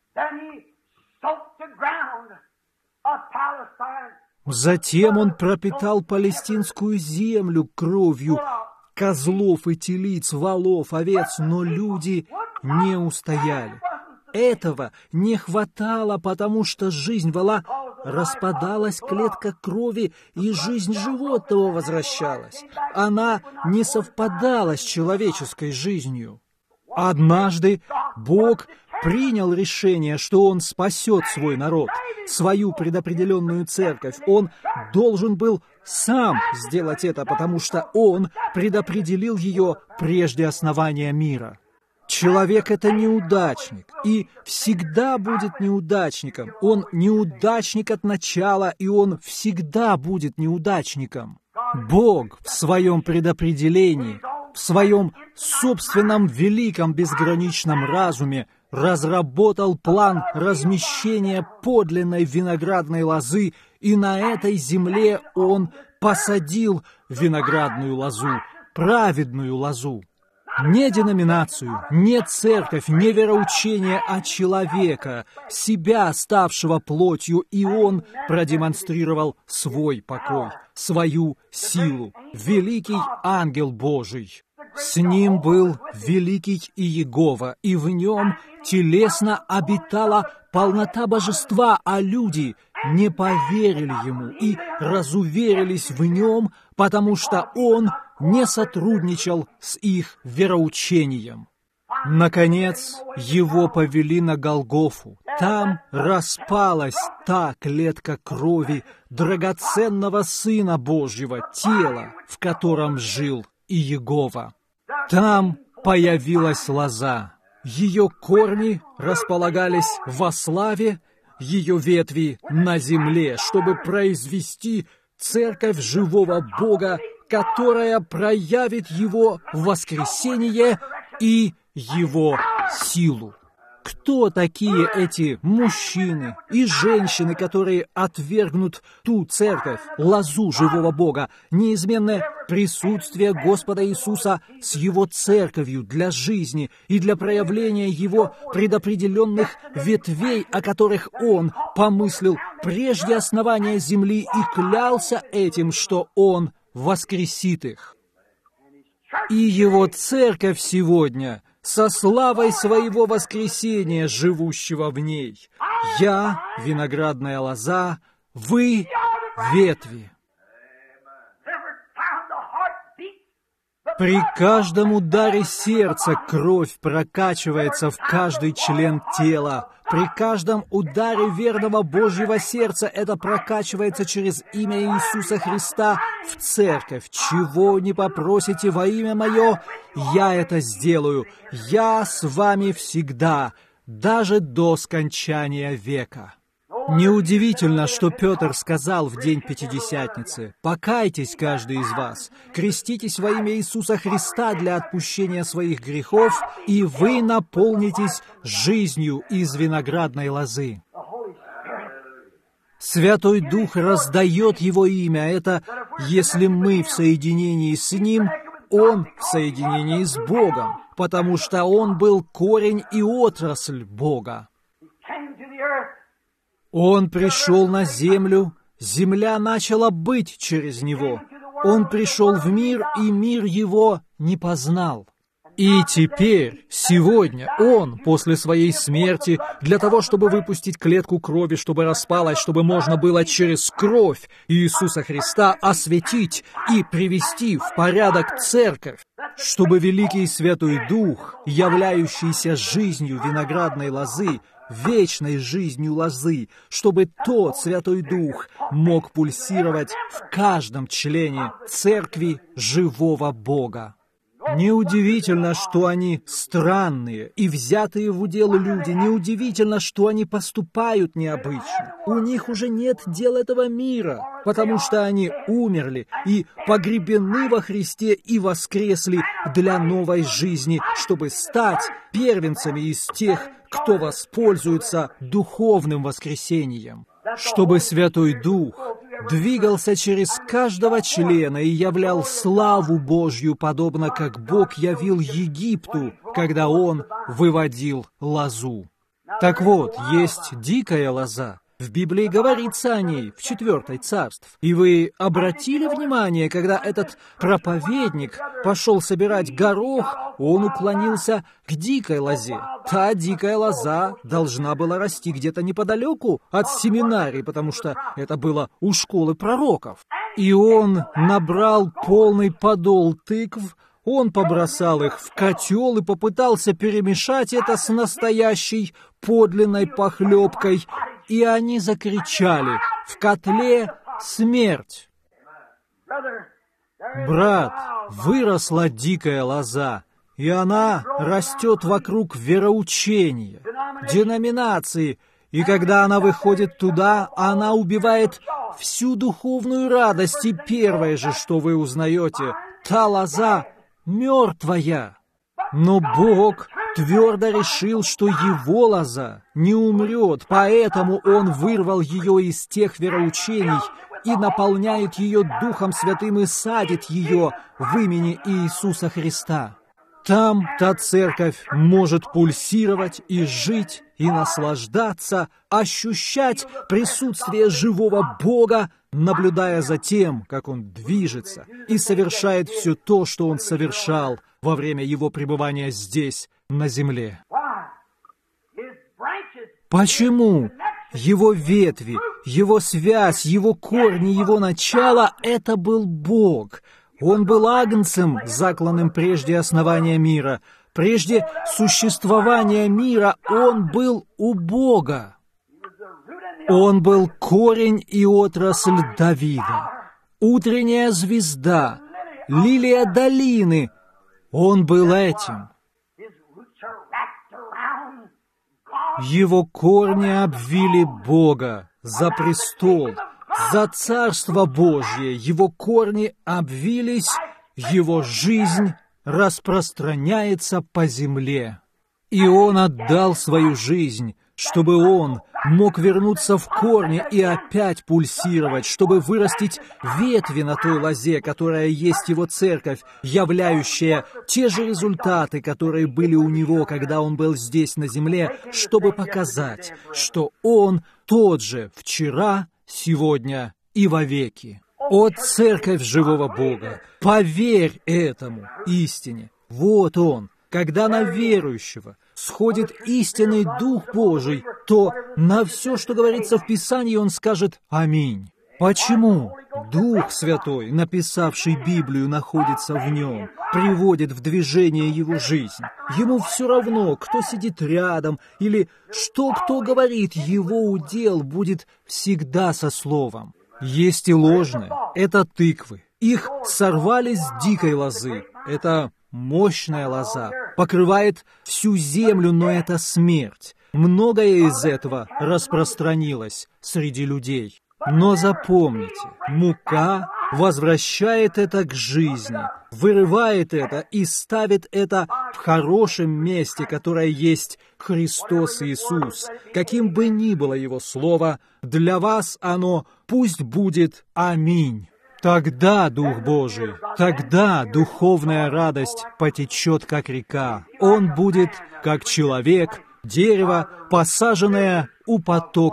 Затем он пропитал палестинскую землю кровью козлов и телиц, волов, овец, но люди не устояли. Этого не хватало, потому что жизнь вола распадалась, клетка крови, и жизнь животного возвращалась. Она не совпадала с человеческой жизнью. Однажды Бог принял решение, что Он спасет свой народ, свою предопределенную церковь. Он должен был сам сделать это, потому что Он предопределил ее прежде основания мира. Человек — это неудачник, и всегда будет неудачником. Он неудачник от начала, и он всегда будет неудачником. Бог в своем предопределении, в своем собственном великом безграничном разуме разработал план размещения подлинной виноградной лозы, и на этой земле Он посадил виноградную лозу, праведную лозу. Не деноминацию, не церковь, не вероучение, а человека, себя, ставшего плотью, и Он продемонстрировал свой покой, свою силу, великий ангел Божий. С Ним был великий Иегова, и в Нем телесно обитала полнота божества, а люди не поверили Ему и разуверились в Нем, потому что Он не сотрудничал с их вероучением. Наконец, Его повели на Голгофу. Там распалась та клетка крови драгоценного Сына Божьего, тела, в котором жил Иегова. Там появилась лоза. Ее корни располагались во славе, ее ветви на земле, чтобы произвести церковь живого Бога, которая проявит Его воскресение и Его силу. Кто такие эти мужчины и женщины, которые отвергнут ту церковь, лозу живого Бога, неизменное присутствие Господа Иисуса с Его церковью для жизни и для проявления Его предопределенных ветвей, о которых Он помыслил прежде основания земли и клялся этим, что Он воскресит их. И Его церковь сегодня со славой своего воскресения, живущего в ней. Я — виноградная лоза, вы — ветви. При каждом ударе сердца кровь прокачивается в каждый член тела. При каждом ударе верного Божьего сердца это прокачивается через имя Иисуса Христа в церковь. Чего не попросите во имя Мое, я это сделаю. Я с вами всегда, даже до скончания века. Неудивительно, что Петр сказал в день Пятидесятницы: «Покайтесь, каждый из вас, креститесь во имя Иисуса Христа для отпущения своих грехов, и вы наполнитесь жизнью из виноградной лозы». Святой Дух раздает Его имя. Это если мы в соединении с Ним, Он в соединении с Богом, потому что Он был корень и отрасль Бога. Он пришел на землю, земля начала быть через него. Он пришел в мир, и мир его не познал. И теперь, сегодня, Он, после своей смерти, для того, чтобы выпустить клетку крови, чтобы распалась, чтобы можно было через кровь Иисуса Христа осветить и привести в порядок церковь, чтобы Великий Святой Дух, являющийся жизнью виноградной лозы, вечной жизнью лозы, чтобы тот Святой Дух мог пульсировать в каждом члене церкви живого Бога. Неудивительно, что они странные и взятые в удел люди. Неудивительно, что они поступают необычно. У них уже нет дел этого мира, потому что они умерли и погребены во Христе и воскресли для новой жизни, чтобы стать первенцами из тех, кто воспользуется духовным воскресением, чтобы Святой Дух двигался через каждого члена и являл славу Божью, подобно как Бог явил Египту, когда Он выводил лозу. Так вот, есть дикая лоза. В Библии говорится о ней в четвертой царств. И вы обратили внимание, когда этот проповедник пошел собирать горох, он уклонился к дикой лозе. Та дикая лоза должна была расти где-то неподалеку от семинарии, потому что это было у школы пророков. И он набрал полный подол тыкв, он побросал их в котел и попытался перемешать это с настоящей подлинной похлебкой, и они закричали: «В котле смерть!» Брат, выросла дикая лоза, и она растет вокруг вероучения, деноминации, и когда она выходит туда, она убивает всю духовную радость, и первое же, что вы узнаете, та лоза мертвая. Но Бог твердо решил, что его лоза не умрет, поэтому Он вырвал ее из тех вероучений и наполняет ее Духом Святым и садит ее в имени Иисуса Христа. Там та церковь может пульсировать и жить, и наслаждаться, ощущать присутствие живого Бога, наблюдая за тем, как Он движется и совершает все то, что Он совершал во время Его пребывания здесь, на земле. Почему Его ветви, Его связь, Его корни, Его начало — это был Бог? Он был агнцем, закланным прежде основания мира. Прежде существования мира Он был у Бога. Он был корень и отрасль Давида, утренняя звезда, лилия долины. Он был этим. Его корни обвили Бога за престол, за Царство Божье. Его корни обвились, Его жизнь распространяется по земле. И Он отдал свою жизнь, чтобы Он мог вернуться в корни и опять пульсировать, чтобы вырастить ветви на той лозе, которая есть Его церковь, являющая те же результаты, которые были у Него, когда Он был здесь на земле, чтобы показать, что Он тот же вчера, сегодня и вовеки. О, церковь живого Бога, поверь этому истине. Вот Он. Когда на верующего сходит истинный Дух Божий, то на все, что говорится в Писании, он скажет «Аминь». Почему? Дух Святой, написавший Библию, находится в нем, приводит в движение его жизнь. Ему все равно, кто сидит рядом или что кто говорит, его удел будет всегда со словом. Есть и ложное. Это тыквы. Их сорвали с дикой лозы. Это мощная лоза. Покрывает всю землю, но это смерть. Многое из этого распространилось среди людей. Но запомните, мука возвращает это к жизни, вырывает это и ставит это в хорошем месте, которое есть Христос Иисус. Каким бы ни было Его Слово, для вас оно пусть будет «Аминь». Тогда, Дух Божий, тогда духовная радость потечет, как река. Он будет, как человек, дерево, посаженное у потоков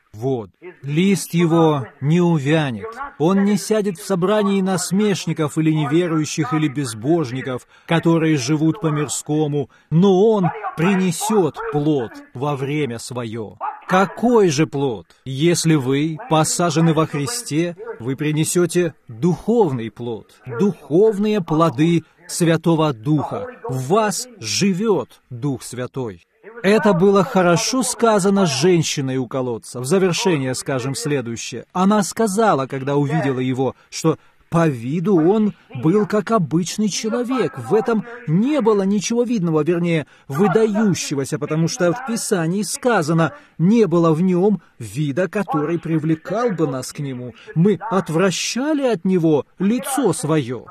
вод. Лист его не увянет. Он не сядет в собрании насмешников или неверующих или безбожников, которые живут по-мирскому, но он принесет плод во время свое. Какой же плод? Если вы посажены во Христе, вы принесете духовный плод, духовные плоды Святого Духа. В вас живет Дух Святой. Это было хорошо сказано женщиной у колодца. В завершение скажем следующее. Она сказала, когда увидела его, что по виду он был как обычный человек. В этом не было ничего видного, вернее, выдающегося, потому что в Писании сказано, не было в нем вида, который привлекал бы нас к нему. Мы отвращали от него лицо свое.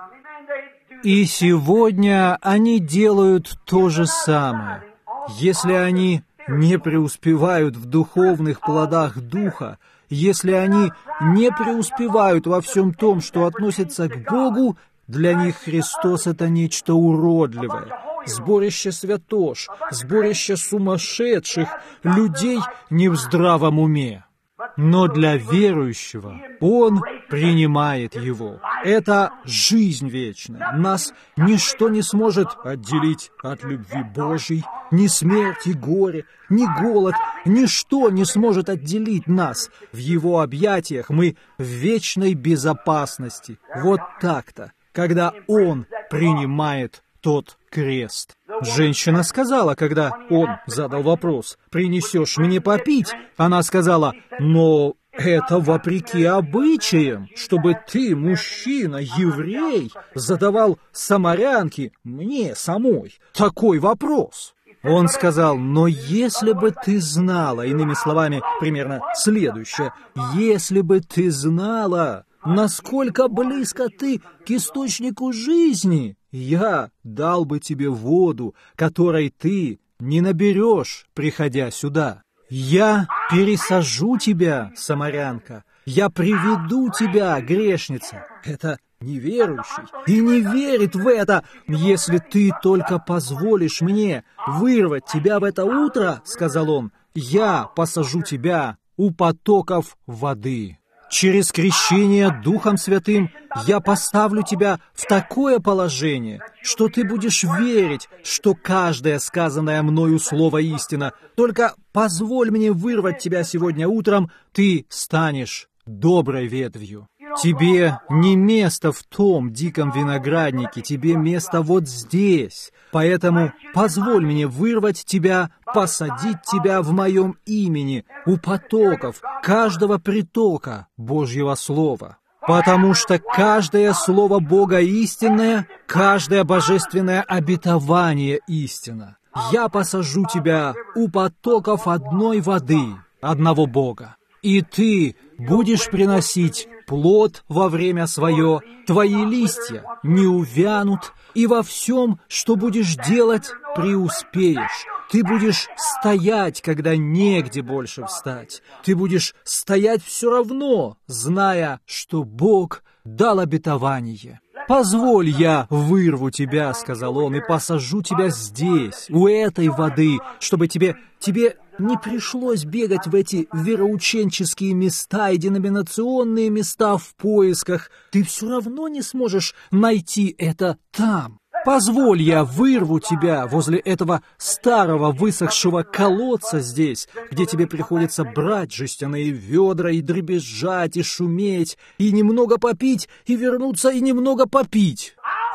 И сегодня они делают то же самое. Если они не преуспевают в духовных плодах Духа, если они не преуспевают во всем том, что относится к Богу, для них Христос — это нечто уродливое. Сборище святош, сборище сумасшедших, людей не в здравом уме. Но для верующего Он принимает его. Это жизнь вечная. Нас ничто не сможет отделить от любви Божьей. Ни смерть и горе, ни голод, ничто не сможет отделить нас. В Его объятиях мы в вечной безопасности. Вот так-то, когда Он принимает тот крест. Женщина сказала, когда он задал вопрос, «Принесешь мне попить?» Она сказала, «Но это вопреки обычаям, чтобы ты, мужчина, еврей, задавал самарянке, мне самой, такой вопрос». Он сказал, «Но если бы ты знала», иными словами, примерно следующее, «если бы ты знала, насколько близко ты к источнику жизни, я дал бы тебе воду, которой ты не наберешь, приходя сюда. Я пересажу тебя, самарянка, я приведу тебя, грешница». Это неверующий и не верит в это. «Если ты только позволишь мне вырвать тебя в это утро, — сказал он, — я посажу тебя у потоков воды. Через крещение Духом Святым я поставлю тебя в такое положение, что ты будешь верить, что каждое сказанное мною слово истина. Только позволь мне вырвать тебя сегодня утром, ты станешь доброй ветвью. Тебе не место в том диком винограднике, тебе место вот здесь. Поэтому позволь мне вырвать тебя, посадить тебя в моем имени, у потоков, каждого притока Божьего Слова. Потому что каждое Слово Бога истинное, каждое божественное обетование истина. Я посажу тебя у потоков одной воды, одного Бога. И ты будешь приносить плод во время свое, твои листья не увянут, и во всем, что будешь делать, преуспеешь. Ты будешь стоять, когда негде больше встать. Ты будешь стоять все равно, зная, что Бог дал обетование. «Позволь, я вырву тебя, — сказал он, — и посажу тебя здесь, у этой воды, чтобы тебе, тебе не пришлось бегать в эти вероученческие места и деноминационные места в поисках. Ты все равно не сможешь найти это там. Позволь, я вырву тебя возле этого старого высохшего колодца здесь, где тебе приходится брать жестяные ведра и дребезжать, и шуметь, и немного попить, и вернуться, и немного попить.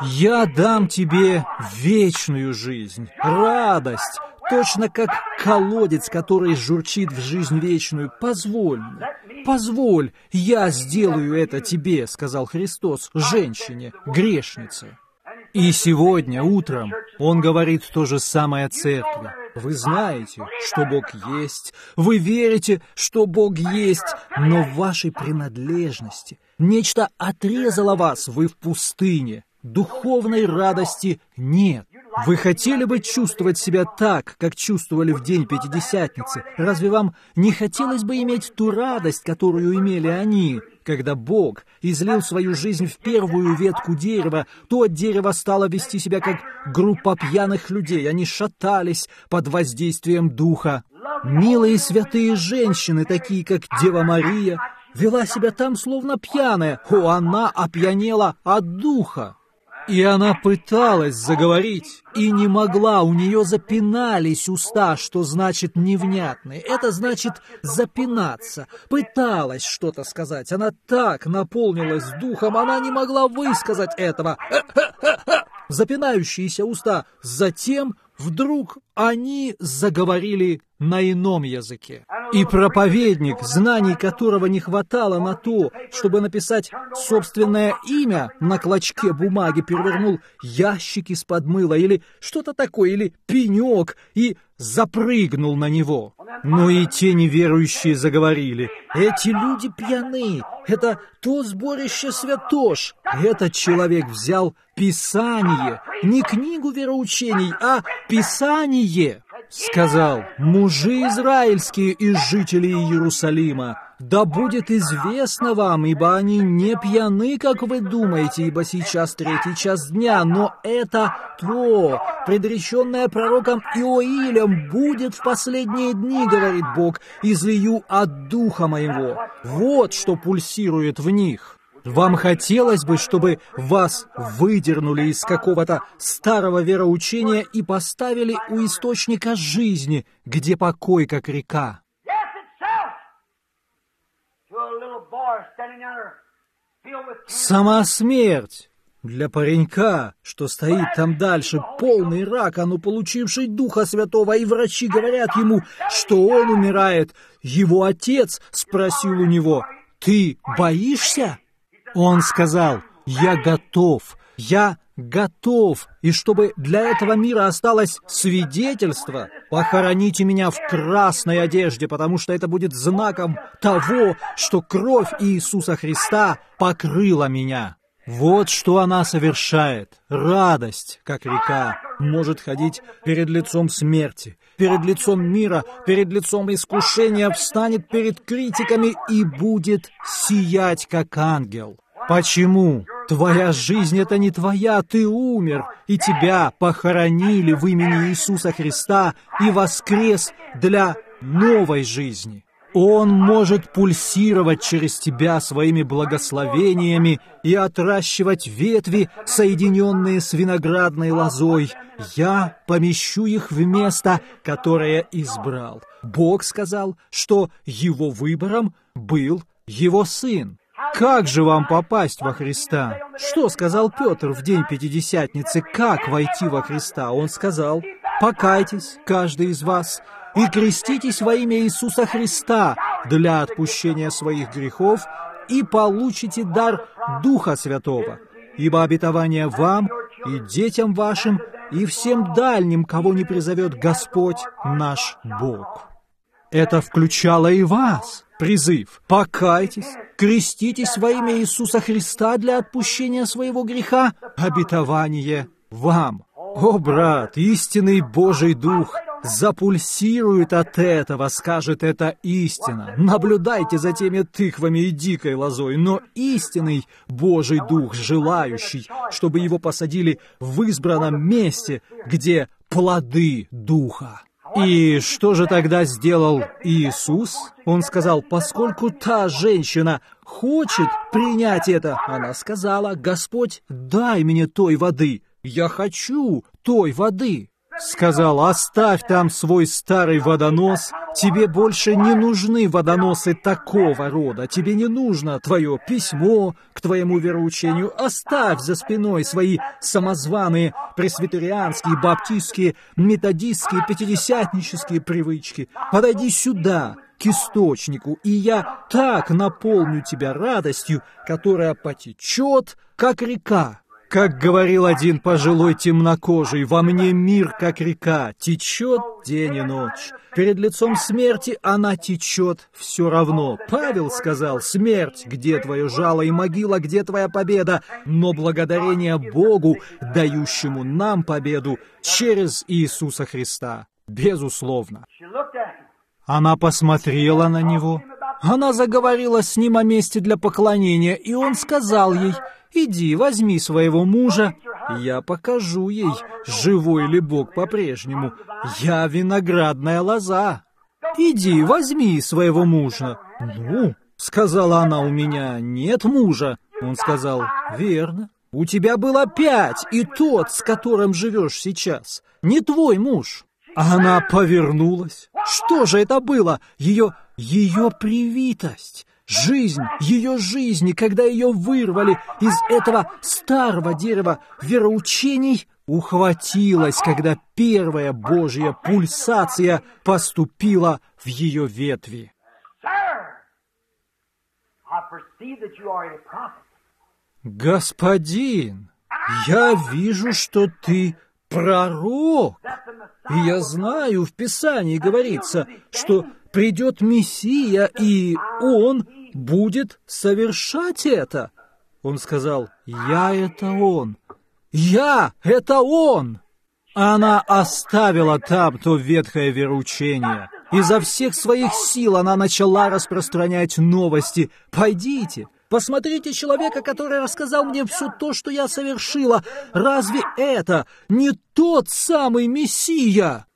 Я дам тебе вечную жизнь, радость, точно как колодец, который журчит в жизнь вечную. Позволь мне, позволь, я сделаю это тебе, — сказал Христос женщине, грешнице. И сегодня утром Он говорит то же самое церкви. Вы знаете, что Бог есть, вы верите, что Бог есть, но в вашей принадлежности нечто отрезало вас, вы в пустыне, духовной радости нет. Вы хотели бы чувствовать себя так, как чувствовали в день Пятидесятницы? Разве вам не хотелось бы иметь ту радость, которую имели они? Когда Бог излил свою жизнь в первую ветку дерева, то дерево стало вести себя как группа пьяных людей. Они шатались под воздействием Духа. Милые святые женщины, такие как Дева Мария, вела себя там словно пьяная. О, она опьянела от духа. И она пыталась заговорить, и не могла, у нее запинались уста, что значит невнятные. Это значит запинаться. Пыталась что-то сказать, она так наполнилась духом, она не могла высказать этого. Запинающиеся уста. Затем вдруг они заговорили на ином языке. И проповедник, знаний которого не хватало на то, чтобы написать собственное имя на клочке бумаги, перевернул ящик из-под мыла или что-то такое, или пенек, и запрыгнул на него. Но и те неверующие заговорили. Эти люди пьяны. Это то сборище святош. Этот человек взял Писание, не книгу вероучений, а Писание. Сказал: «Мужи израильские и жители Иерусалима, да будет известно вам, ибо они не пьяны, как вы думаете, ибо сейчас третий час дня, но это то, предреченное пророком Иоилем, будет в последние дни, говорит Бог, излию от духа моего». Вот что пульсирует в них. Вам хотелось бы, чтобы вас выдернули из какого-то старого вероучения и поставили у источника жизни, где покой, как река? Сама смерть для паренька, что стоит там дальше, полный рака, но получивший Духа Святого, и врачи говорят ему, что он умирает. Его отец спросил у него: «Ты боишься?» Он сказал: «Я готов, я готов, и чтобы для этого мира осталось свидетельство, похороните меня в красной одежде, потому что это будет знаком того, что кровь Иисуса Христа покрыла меня». Вот что она совершает. Радость, как река, может ходить перед лицом смерти, перед лицом мира, перед лицом искушения, встанет перед критиками и будет сиять, как ангел. Почему? Твоя жизнь — это не твоя, ты умер, и тебя похоронили в имени Иисуса Христа и воскрес для новой жизни. Он может пульсировать через тебя своими благословениями и отращивать ветви, соединенные с виноградной лозой. Я помещу их в место, которое избрал. Бог сказал, что его выбором был его Сын. Как же вам попасть во Христа? Что сказал Петр в день Пятидесятницы? Как войти во Христа? Он сказал: «Покайтесь, каждый из вас, и креститесь во имя Иисуса Христа для отпущения своих грехов, и получите дар Духа Святого, ибо обетование вам и детям вашим, и всем дальним, кого не призовет Господь наш Бог». Это включало и вас. Призыв: покайтесь, креститесь во имя Иисуса Христа для отпущения своего греха, обетование вам. О, брат, истинный Божий Дух запульсирует от этого, скажет: это истина. Наблюдайте за теми тыквами и дикой лозой, но истинный Божий Дух, желающий, чтобы его посадили в избранном месте, где плоды Духа. И что же тогда сделал Иисус? Он сказал: поскольку та женщина хочет принять это, она сказала: «Господь, дай мне той воды, я хочу той воды». Сказал: оставь там свой старый водонос, тебе больше не нужны водоносы такого рода, тебе не нужно твое письмо к твоему вероучению, оставь за спиной свои самозваные пресвитерианские, баптистские, методистские, пятидесятнические привычки, подойди сюда, к источнику, и я так наполню тебя радостью, которая потечет, как река. Как говорил один пожилой темнокожий: «Во мне мир, как река, течет день и ночь. Перед лицом смерти она течет все равно». Павел сказал: «Смерть, где твое жало, и могила, где твоя победа? Но благодарение Богу, дающему нам победу через Иисуса Христа». Безусловно. Она посмотрела на него. Она заговорила с ним о месте для поклонения, и он сказал ей: «Иди, возьми своего мужа, и я покажу ей, живой ли Бог по-прежнему. Я виноградная лоза». иди, возьми своего мужа». «Ну, — сказала она, — у меня нет мужа». Он сказал: «Верно. У тебя было пять, и тот, с которым живешь сейчас, не твой муж». А она повернулась. Что же это было? Ее, ее привитость. Жизнь, ее жизни, когда ее вырвали из этого старого дерева вероучений, ухватилась, когда первая Божья пульсация поступила в ее ветви. «Господин, я вижу, что ты пророк, и я знаю, в Писании говорится, что придет Мессия, и Он будет совершать это». Он сказал: «Я — это Он! Я — это Он!» Она оставила там то ветхое вероучение. Изо всех своих сил она начала распространять новости. «Пойдите, посмотрите человека, который рассказал мне все то, что я совершила. Разве это не тот самый Мессия?»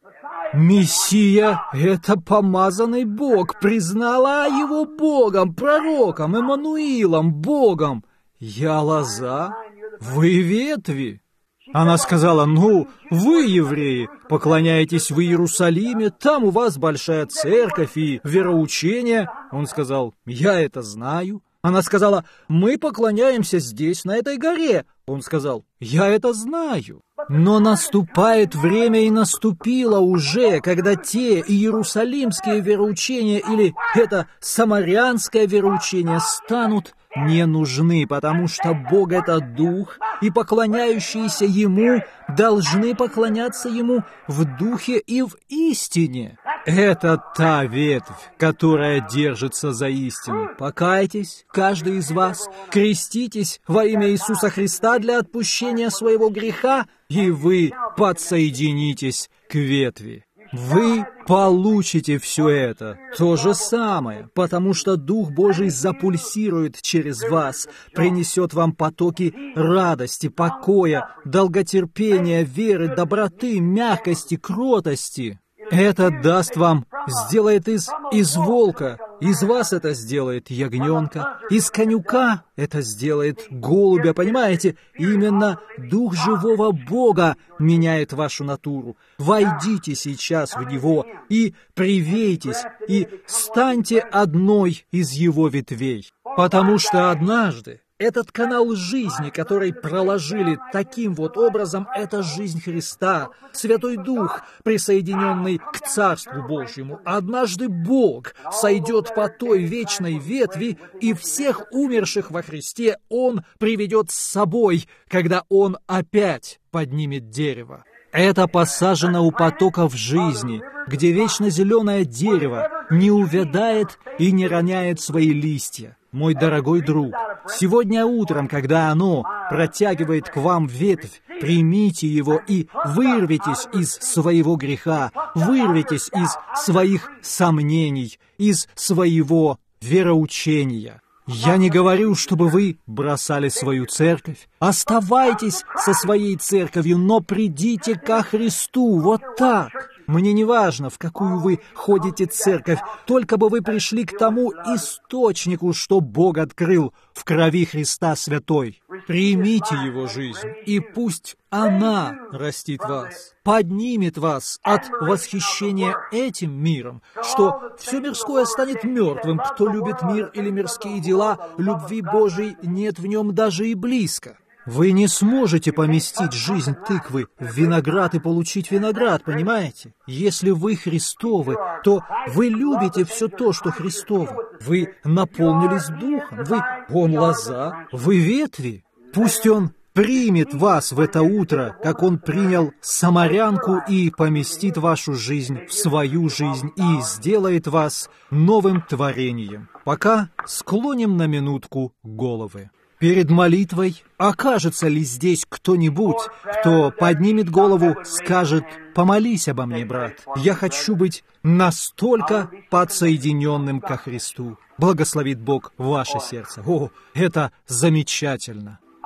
Мессия — это помазанный Бог, признала его Богом, пророком, Эммануилом, Богом. «Я лоза, вы ветви». Она сказала: «Ну, вы, евреи, поклоняетесь в Иерусалиме, там у вас большая церковь и вероучение». Он сказал: «Я это знаю». Она сказала: «Мы поклоняемся здесь, на этой горе». Он сказал: «Я это знаю». Но наступает время, и наступило уже, когда те иерусалимские вероучения или это самарянское вероучение станут не нужны, потому что Бог — это Дух, и поклоняющиеся Ему должны поклоняться Ему в Духе и в истине. Это та ветвь, которая держится за истину. Покайтесь, каждый из вас, креститесь во имя Иисуса Христа для отпущения своего греха, и вы подсоединитесь к ветви. Вы получите все это, то же самое, потому что Дух Божий запульсирует через вас, принесет вам потоки радости, покоя, долготерпения, веры, доброты, мягкости, кротости. Это даст вам, сделает из, из волка, из вас это сделает ягненка, из конюка это сделает голубя, понимаете? Именно Дух живого Бога меняет вашу натуру. Войдите сейчас в Него и привейтесь, и станьте одной из Его ветвей. Потому что однажды этот канал жизни, который проложили таким вот образом, это жизнь Христа, Святой Дух, присоединенный к Царству Божьему. Однажды Бог сойдет по той вечной ветви, и всех умерших во Христе Он приведет с собой, когда Он опять поднимет дерево. Это посажено у потоков жизни, где вечно зеленое дерево не увядает и не роняет свои листья. Мой дорогой друг, сегодня утром, когда оно протягивает к вам ветвь, примите его и вырвитесь из своего греха, вырвитесь из своих сомнений, из своего вероучения. Я не говорю, чтобы вы бросали свою церковь. Оставайтесь со своей церковью, но придите ко Христу, вот так. Мне не важно, в какую вы ходите церковь, только бы вы пришли к тому источнику, что Бог открыл в крови Христа Святой. Примите Его жизнь, и пусть она растит вас, поднимет вас от восхищения этим миром, что все мирское станет мертвым. Кто любит мир или мирские дела, любви Божией нет в нем даже и близко. Вы не сможете поместить жизнь тыквы в виноград и получить виноград, понимаете? Если вы Христовы, то вы любите все то, что Христово. Вы наполнились Духом, вы, Он лоза, вы ветви. Пусть Он примет вас в это утро, как Он принял самарянку, и поместит вашу жизнь в свою жизнь и сделает вас новым творением. Пока склоним на минутку головы. Перед молитвой окажется ли здесь кто-нибудь, кто поднимет голову, скажет: «Помолись обо мне, брат. Я хочу быть настолько подсоединенным ко Христу». Благословит Бог ваше сердце. О, это замечательно.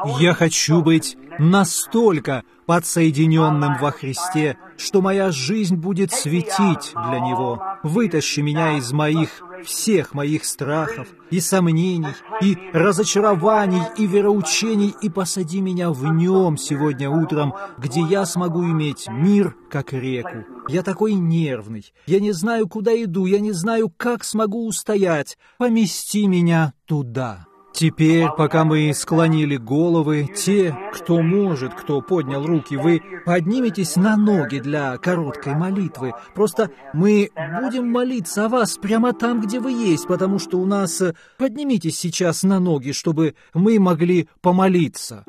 Я хочу быть настолько подсоединенным во Христе, что моя жизнь будет светить для Него. Вытащи меня из моих, всех моих страхов и сомнений, и разочарований, и вероучений, и посади меня в Нем сегодня утром, где я смогу иметь мир, как реку. Я такой нервный, я не знаю, куда иду, я не знаю, как смогу устоять. Помести меня туда. Теперь, пока мы склонили головы, те, кто может, кто поднял руки, вы подниметесь на ноги для короткой молитвы. Просто мы будем молиться о вас прямо там, где вы есть, потому что у нас... Поднимитесь сейчас на ноги, чтобы мы могли помолиться.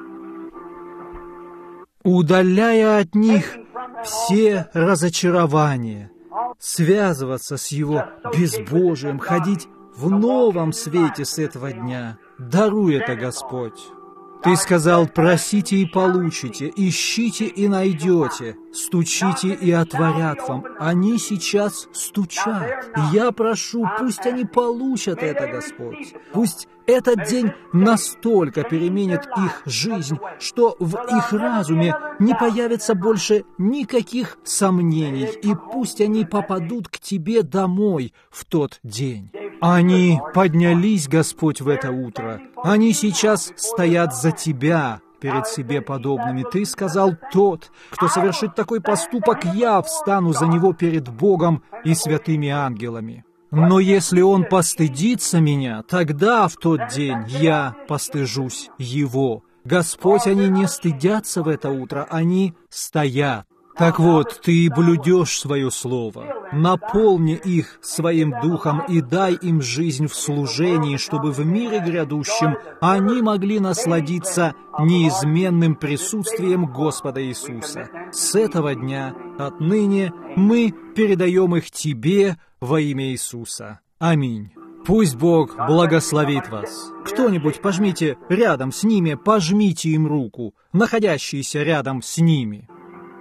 Удаляя от них все разочарования, связываться с Его безбожием, ходить в новом свете с этого дня. Даруй это, Господь. Ты сказал: просите и получите, ищите и найдете, стучите и отворят вам. Они сейчас стучат. Я прошу, пусть они получат это, Господь. Пусть этот день настолько переменит их жизнь, что в их разуме не появится больше никаких сомнений, и пусть они попадут к Тебе домой в тот день. Они поднялись, Господь, в это утро. Они сейчас стоят за Тебя, перед себе подобными. Ты сказал: тот, кто совершит такой поступок, я встану за него перед Богом и святыми ангелами. Но если он постыдится меня, тогда в тот день я постыжусь его. Господь, они не стыдятся в это утро, они стоят. Так вот, Ты блюдешь свое слово, наполни их своим духом и дай им жизнь в служении, чтобы в мире грядущем они могли насладиться неизменным присутствием Господа Иисуса. С этого дня, отныне, мы передаем их Тебе во имя Иисуса. Аминь. Пусть Бог благословит вас. Кто-нибудь пожмите рядом с ними, пожмите им руку, находящиеся рядом с ними.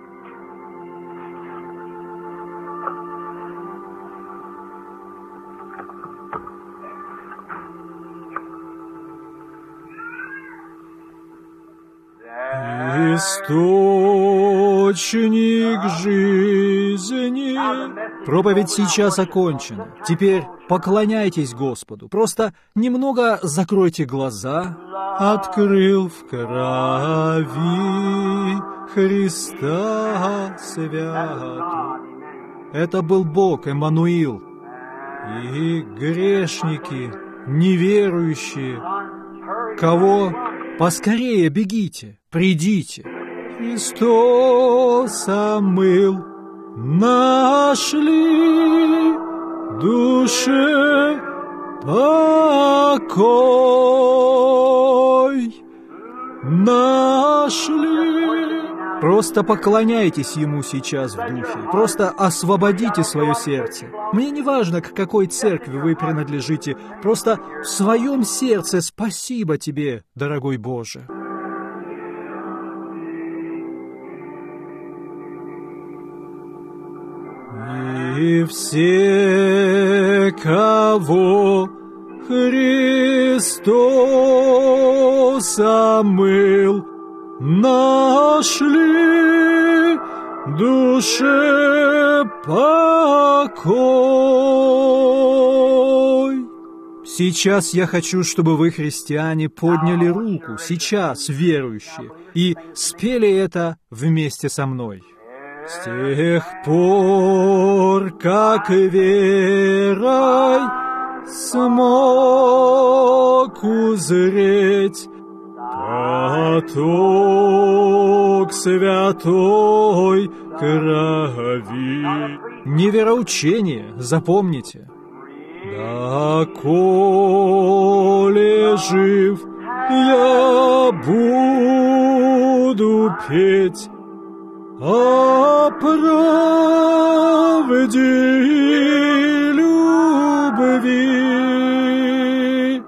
Источник жизни. Проповедь сейчас окончена. Теперь поклоняйтесь Господу. Просто немного закройте глаза. Открыл в крови Христа святого. Это был Бог, Эммануил. И грешники, неверующие, кого... Поскорее бегите, придите. Христос омыл, нашли душе покой. Нашли. Просто поклоняйтесь Ему сейчас в духе. Просто освободите свое сердце. Мне не важно, к какой церкви вы принадлежите. Просто в своем сердце спасибо Тебе, дорогой Боже. И все, кого Христос омыл, нашли душе покой. Сейчас я хочу, чтобы вы, христиане, подняли руку, сейчас, верующие, и спели это вместе со мной. С тех пор, как верой смог узреть поток святой крови. Не вероучение, запомните. Доколе жив, я буду петь о правде и любви,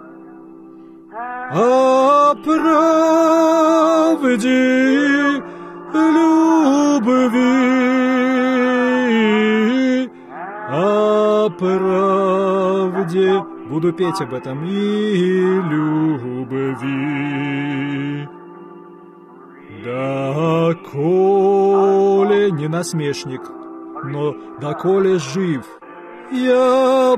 о правде и любви, о правде. Буду петь об этом и любви. Доколе не насмешник, но доколе жив, я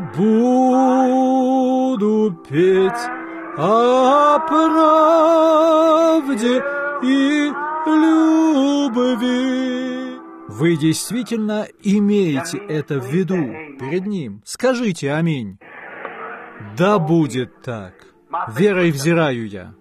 буду петь о правде и любви. Вы действительно имеете это в виду перед Ним? Скажите аминь. Да будет так. Верой взираю я.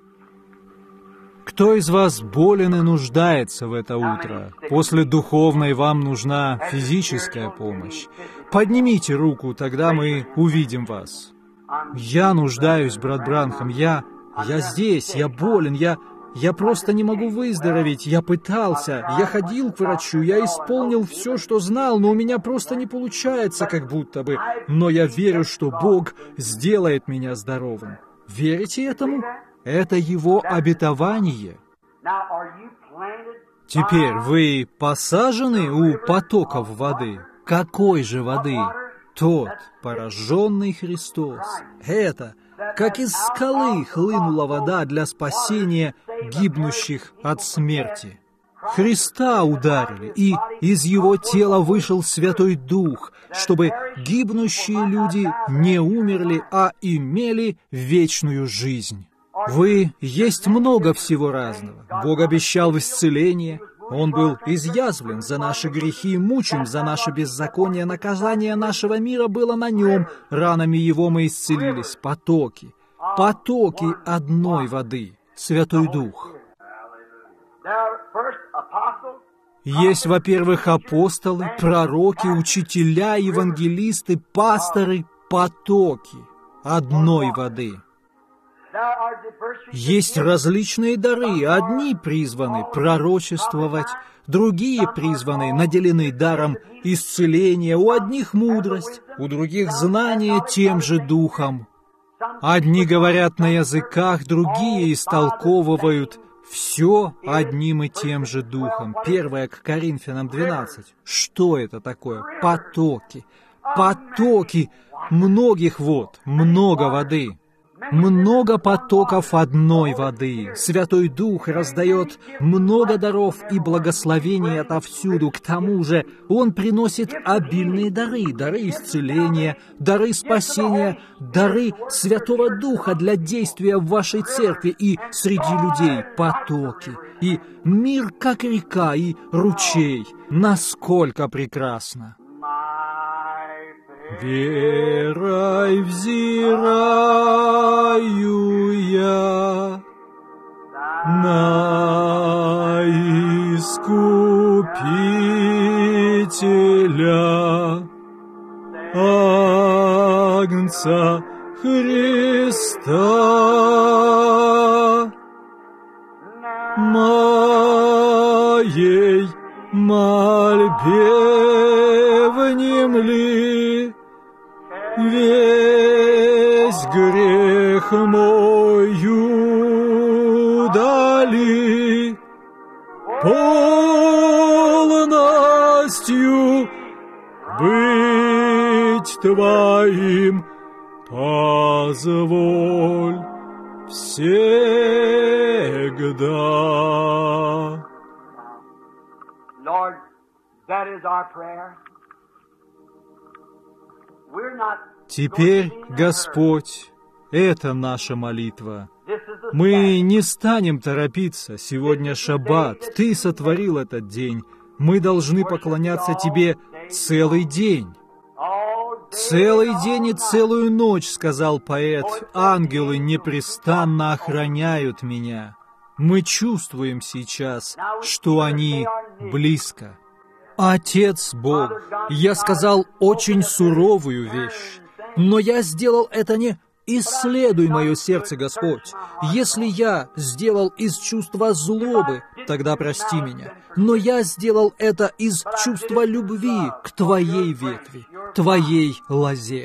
Кто из вас болен и нуждается в это утро? После духовной вам нужна физическая помощь. Поднимите руку, тогда мы увидим вас. Я нуждаюсь, брат Бранхам, я, я здесь, я болен, я, я просто не могу выздороветь. Я пытался, я ходил к врачу, я исполнил все, что знал, но у меня просто не получается, как будто бы. Но я верю, что Бог сделает меня здоровым. Верите этому? Это Его обетование. Теперь вы посажены у потоков воды. Какой же воды? Тот, пораженный Христос. Это, как из скалы хлынула вода для спасения гибнущих от смерти. Христа ударили, и из Его тела вышел Святой Дух, чтобы гибнущие люди не умерли, а имели вечную жизнь. Вы есть много всего разного. Бог обещал исцеление. Он был изъязвлен за наши грехи и мучим за наше беззаконие. Наказание нашего мира было на Нем. Ранами Его мы исцелились. Потоки. Потоки одной воды. Святой Дух. Есть, во-первых, апостолы, пророки, учителя, евангелисты, пасторы, потоки одной воды. Есть различные дары. Одни призваны пророчествовать, другие призваны, наделены даром исцеления, у одних мудрость, у других знание тем же духом. Одни говорят на языках, другие истолковывают. Все одним и тем же духом. Первое к Коринфянам двенадцать. Что это такое? Потоки. Потоки многих вод, много воды. Много потоков одной воды. Святой Дух раздает много даров и благословений отовсюду. К тому же Он приносит обильные дары, дары исцеления, дары спасения, дары Святого Духа для действия в вашей церкви и среди людей. Потоки. И мир, как река, и ручей. Насколько прекрасно! Верой взираю я на Искупителя, Агнца Христа, моей мольбе внемли. Весь грех мой удали, полностью быть Твоим позволь всегда. Lord, that is our prayer. Теперь, Господь, это наша молитва. Мы не станем торопиться. Сегодня шаббат. Ты сотворил этот день. Мы должны поклоняться Тебе целый день. «Целый день и целую ночь, — сказал поэт, — ангелы непрестанно охраняют меня». Мы чувствуем сейчас, что они близко. Отец Бог, я сказал очень суровую вещь, но я сделал это не «исследуй мое сердце, Господь». Если я сделал из чувства злобы, тогда прости меня. Но я сделал это из чувства любви к Твоей ветви, Твоей лозе.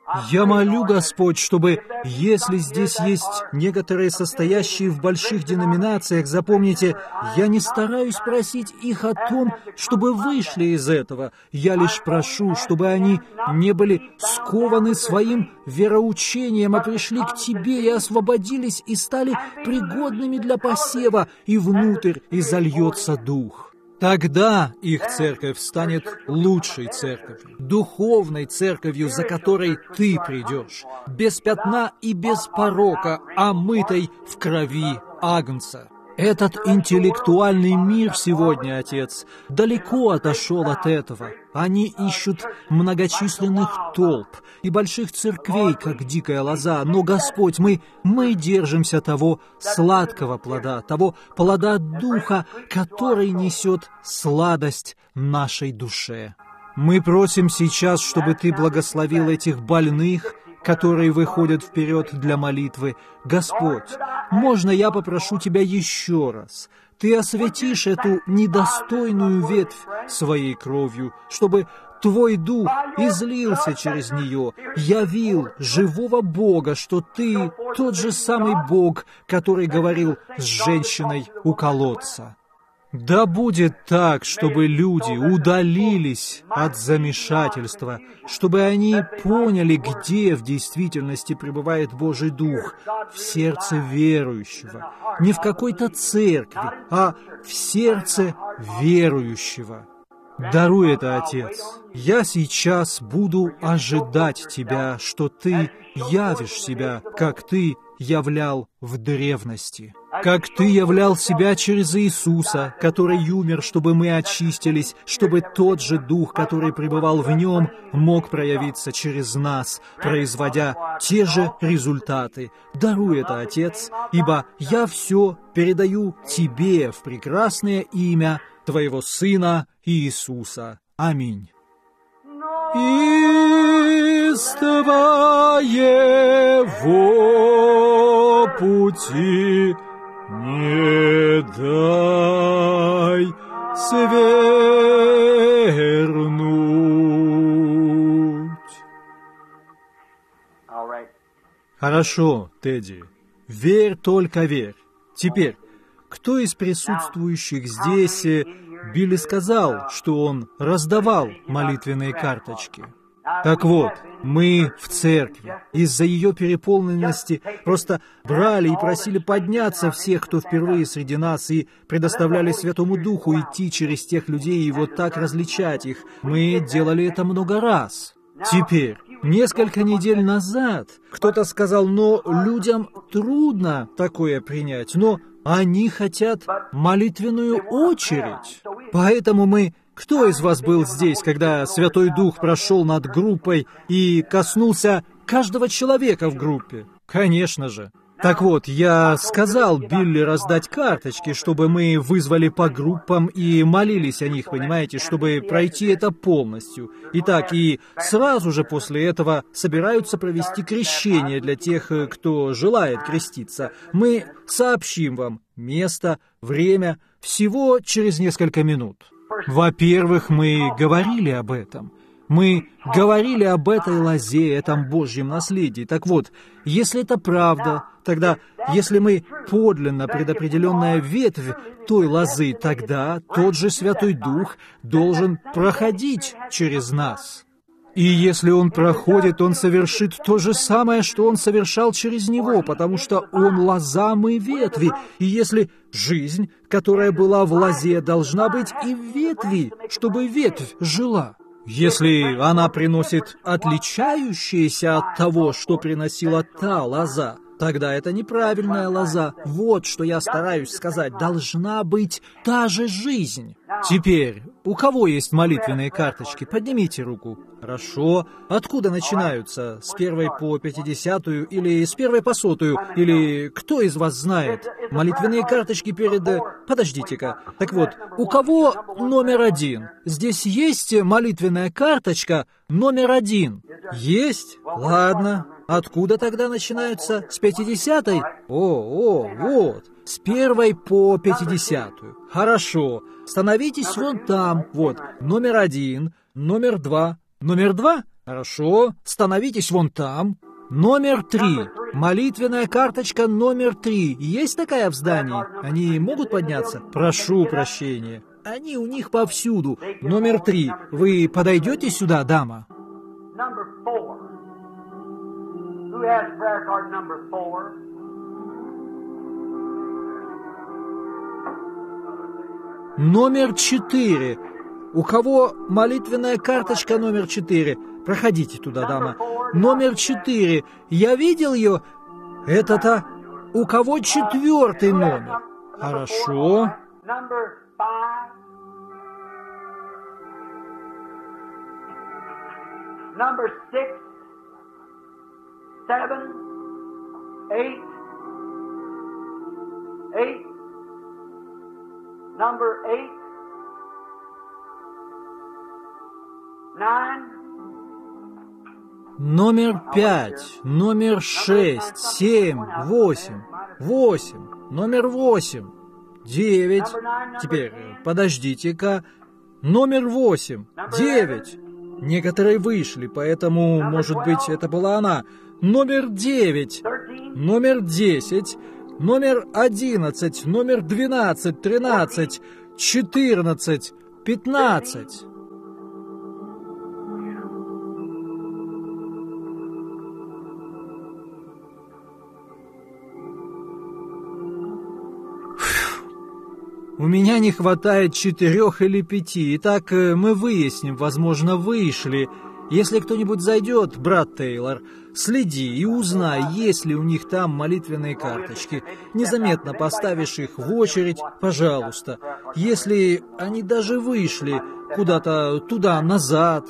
Я молю, Господь, чтобы, если здесь есть некоторые состоящие в больших деноминациях, запомните, я не стараюсь просить их о том, чтобы вышли из этого. Я лишь прошу, чтобы они не были скованы своим вероучением, а пришли к Тебе и освободились и стали пригодными для посева, и внутрь изольется Дух. Тогда их церковь станет лучшей церковью, духовной церковью, за которой ты придешь, без пятна и без порока, омытой в крови Агнца. Этот интеллектуальный мир сегодня, Отец, далеко отошел от этого. Они ищут многочисленных толп и больших церквей, как дикая лоза. Но, Господь, мы, мы держимся того сладкого плода, того плода Духа, который несет сладость нашей душе. Мы просим сейчас, чтобы Ты благословил этих больных, которые выходят вперед для молитвы. Господь, можно я попрошу Тебя еще раз? Ты осветишь эту недостойную ветвь своей кровью, чтобы Твой Дух излился через нее, явил живого Бога, что Ты тот же самый Бог, который говорил с женщиной у колодца. Да будет так, чтобы люди удалились от замешательства, чтобы они поняли, где в действительности пребывает Божий Дух, в сердце верующего, не в какой-то церкви, а в сердце верующего. Даруй это, Отец. Я сейчас буду ожидать Тебя, что Ты явишь себя, как Ты являл в древности. Как Ты являл себя через Иисуса, который умер, чтобы мы очистились, чтобы тот же Дух, который пребывал в Нем, мог проявиться через нас, производя те же результаты. Даруй это, Отец, ибо я все передаю Тебе в прекрасное имя Твоего Сына Иисуса. Аминь. Из Твоего пути не дай свернуть. Хорошо, Тедди. Верь, только верь. Теперь, кто из присутствующих здесь... Билли сказал, что он раздавал молитвенные карточки. Так вот, мы в церкви из-за ее переполненности просто брали и просили подняться всех, кто впервые среди нас, и предоставляли Святому Духу идти через тех людей и вот так различать их. Мы делали это много раз. Теперь, несколько недель назад кто-то сказал, но людям трудно такое принять, но они хотят молитвенную очередь. Поэтому мы... Кто из вас был здесь, когда Святой Дух прошел над группой и коснулся каждого человека в группе? Конечно же. Так вот, я сказал Билли раздать карточки, чтобы мы вызвали по группам и молились о них, понимаете, чтобы пройти это полностью. Итак, и сразу же после этого собираются провести крещение для тех, кто желает креститься. Мы сообщим вам место, время, всего через несколько минут. Во-первых, мы говорили об этом. Мы говорили об этой лозе, этом Божьем наследии. Так вот, если это правда, тогда, если мы подлинно предопределенная ветвь той лозы, тогда тот же Святой Дух должен проходить через нас. И если Он проходит, Он совершит то же самое, что Он совершал через Него, потому что Он лоза, мы ветви. И если жизнь, которая была в лозе, должна быть и в ветви, чтобы ветвь жила. Если она приносит отличающееся от того, что приносила та лоза, тогда это неправильная лоза. Вот что я стараюсь сказать. Должна быть та же жизнь. Теперь, у кого есть молитвенные карточки? Поднимите руку. Хорошо. Откуда начинаются? С первой по пятидесятую или с первой по сотую? Или кто из вас знает? Молитвенные карточки перед... Подождите-ка. Так вот, у кого номер один? Здесь есть молитвенная карточка номер один? Есть? Ладно. Откуда тогда начинаются? С пятидесятой? О, о, вот. С первой по пятидесятую. Хорошо. Становитесь вон там. Вот. Номер один, номер два. Номер два? Хорошо, становитесь вон там. Номер три. Молитвенная карточка номер три. Есть такая в здании? Они могут подняться? Прошу прощения. Они у них повсюду. Номер три. Вы подойдете сюда, дама? Номер четыре. У кого молитвенная карточка номер четыре? Проходите туда, дама. Номер четыре. Я видел ее. Это-то. У кого четвертый номер? Хорошо. Number six, seven, eight, eight, number eight, nine. Номер пять, номер шесть, семь, восемь, восемь, номер восемь, девять. Теперь подождите-ка. Номер восемь, девять. Некоторые вышли, поэтому, может быть, это была она. Номер девять, номер десять, номер одиннадцать, номер двенадцать, тринадцать, четырнадцать, пятнадцать. У меня не хватает четырех или пяти. Итак, мы выясним, возможно, вышли. Если кто-нибудь зайдет, брат Тейлор, следи и узнай, есть ли у них там молитвенные карточки. Незаметно поставишь их в очередь, пожалуйста. Если они даже вышли куда-то туда-назад.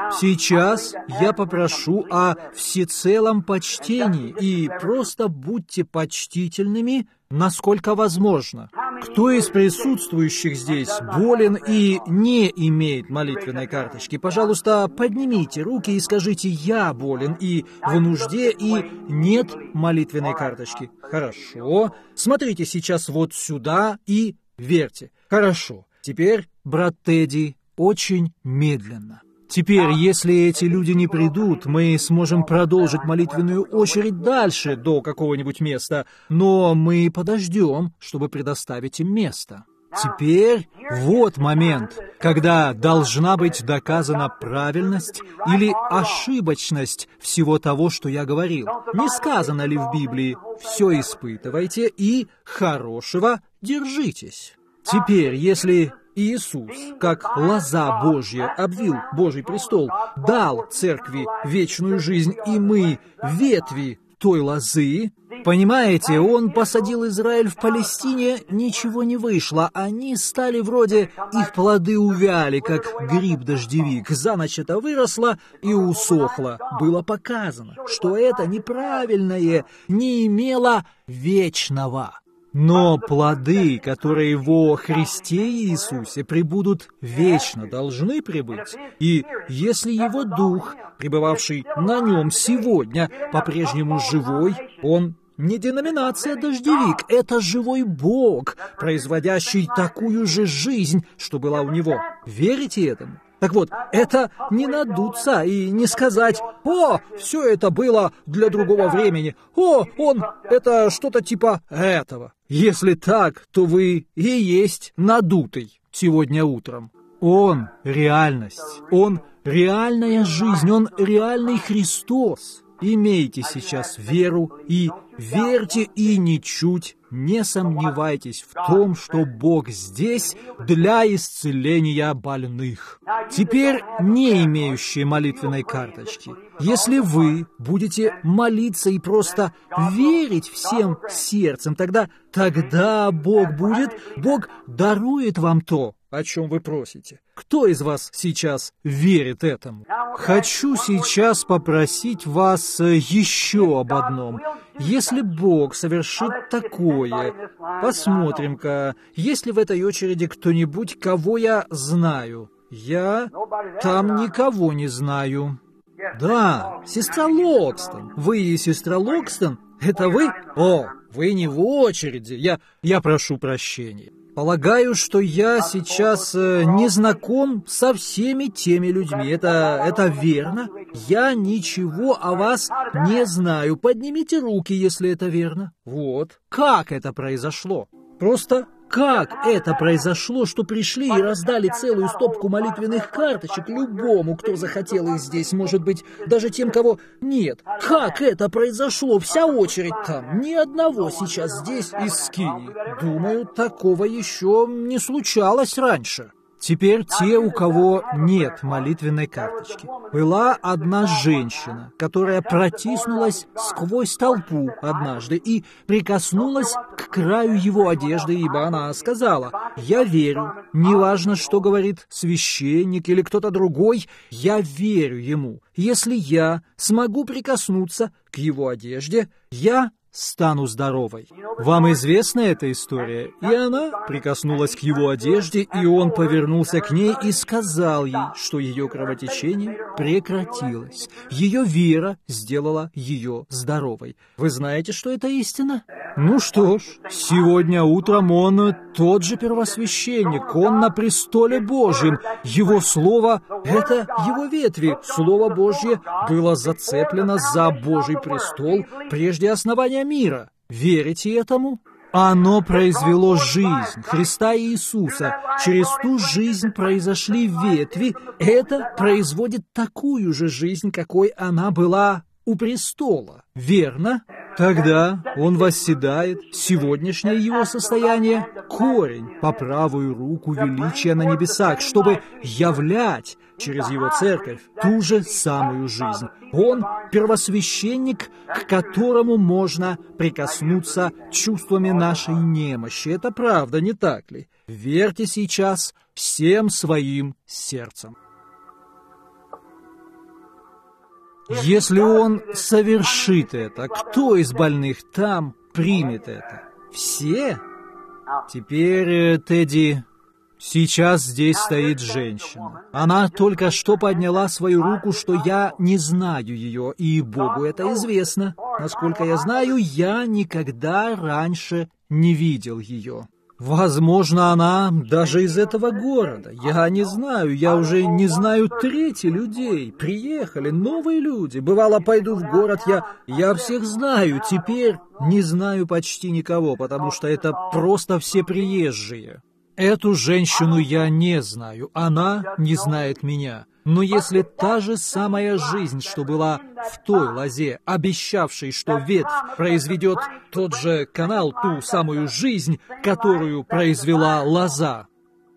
Сейчас я попрошу о всецелом почтении и просто будьте почтительными, насколько возможно. Кто из присутствующих здесь болен и не имеет молитвенной карточки? Пожалуйста, поднимите руки и скажите: «Я болен и в нужде, и нет молитвенной карточки». Хорошо. Смотрите сейчас вот сюда и верьте. Хорошо. Теперь, брат Тедди, очень медленно. Теперь, если эти люди не придут, мы сможем продолжить молитвенную очередь дальше, до какого-нибудь места, но мы подождем, чтобы предоставить им место. Теперь вот момент, когда должна быть доказана правильность или ошибочность всего того, что я говорил. Не сказано ли в Библии: «Все испытывайте и хорошего держитесь». Теперь, если Иисус, как лоза Божья, обвил Божий престол, дал церкви вечную жизнь, и мы ветви той лозы, понимаете, Он посадил Израиль в Палестине, ничего не вышло, они стали вроде, их плоды увяли, как гриб-дождевик, за ночь это выросло и усохло. Было показано, что это неправильное не имело вечного. Но плоды, которые во Христе Иисусе пребудут вечно, должны пребыть. И если Его Дух, пребывавший на нем сегодня, по-прежнему живой, Он не деноминация-дождевик, это живой Бог, производящий такую же жизнь, что была у Него. Верите этому? Так вот, это не надуться и не сказать: «О, все это было для другого времени! О, он, это что-то типа этого!» Если так, то вы и есть надутый сегодня утром. Он — реальность, Он — реальная жизнь, Он — реальный Христос. Имейте сейчас веру и верьте, и ничуть не сомневайтесь в том, что Бог здесь для исцеления больных. Теперь не имеющие молитвенной карточки. Если вы будете молиться и просто верить всем сердцем, тогда, тогда Бог будет, Бог дарует вам то, о чем вы просите. Кто из вас сейчас верит этому? Хочу сейчас попросить вас еще об одном. Если Бог совершит такое, посмотрим-ка, есть ли в этой очереди кто-нибудь, кого я знаю. Я там никого не знаю. Да, сестра Локстон. Вы и сестра Локстон? Это вы? О, вы не в очереди. Я, я прошу прощения. Полагаю, что я сейчас э, не знаком со всеми теми людьми. Это, это верно? Я ничего о вас не знаю. Поднимите руки, если это верно. Вот. Как это произошло? Просто как это произошло, что пришли и раздали целую стопку молитвенных карточек любому, кто захотел их здесь, может быть, даже тем, кого нет. Как это произошло? Вся очередь там. Ни одного сейчас здесь из скинии. Думаю, такого еще не случалось раньше. Теперь те, у кого нет молитвенной карточки. Была одна женщина, которая протиснулась сквозь толпу однажды и прикоснулась к краю его одежды, ибо она сказала: «Я верю, неважно, что говорит священник или кто-то другой, я верю ему. Если я смогу прикоснуться к его одежде, я стану здоровой». Вам известна эта история? И она прикоснулась к его одежде, и он повернулся к ней и сказал ей, что ее кровотечение прекратилось. Ее вера сделала ее здоровой. Вы знаете, что это истина? Ну что ж, сегодня утром он тот же первосвященник, он на престоле Божьем. Его слово — это его ветви. Слово Божье было зацеплено за Божий престол прежде основания мира. Верите этому? Оно произвело жизнь Христа Иисуса. Через ту жизнь произошли ветви. Это производит такую же жизнь, какой она была у престола. Верно? Тогда он восседает, сегодняшнее его состояние — корень по правую руку величия на небесах, чтобы являть через его церковь ту же самую жизнь. Он — первосвященник, к которому можно прикоснуться чувствами нашей немощи. Это правда, не так ли? Верьте сейчас всем своим сердцем. Если он совершит это, кто из больных там примет это? Все? Теперь, Тедди, сейчас здесь стоит женщина. Она только что подняла свою руку, что я не знаю ее, и Богу это известно. Насколько я знаю, я никогда раньше не видел ее. Возможно, она даже из этого города. Я не знаю, я уже не знаю трети людей. Приехали новые люди. Бывало, пойду в город, я, я всех знаю. Теперь не знаю почти никого, потому что это просто все приезжие. Эту женщину я не знаю, она не знает меня. Но если та же самая жизнь, что была в той лозе, обещавшей, что ветвь произведет тот же канал, ту самую жизнь, которую произвела лоза,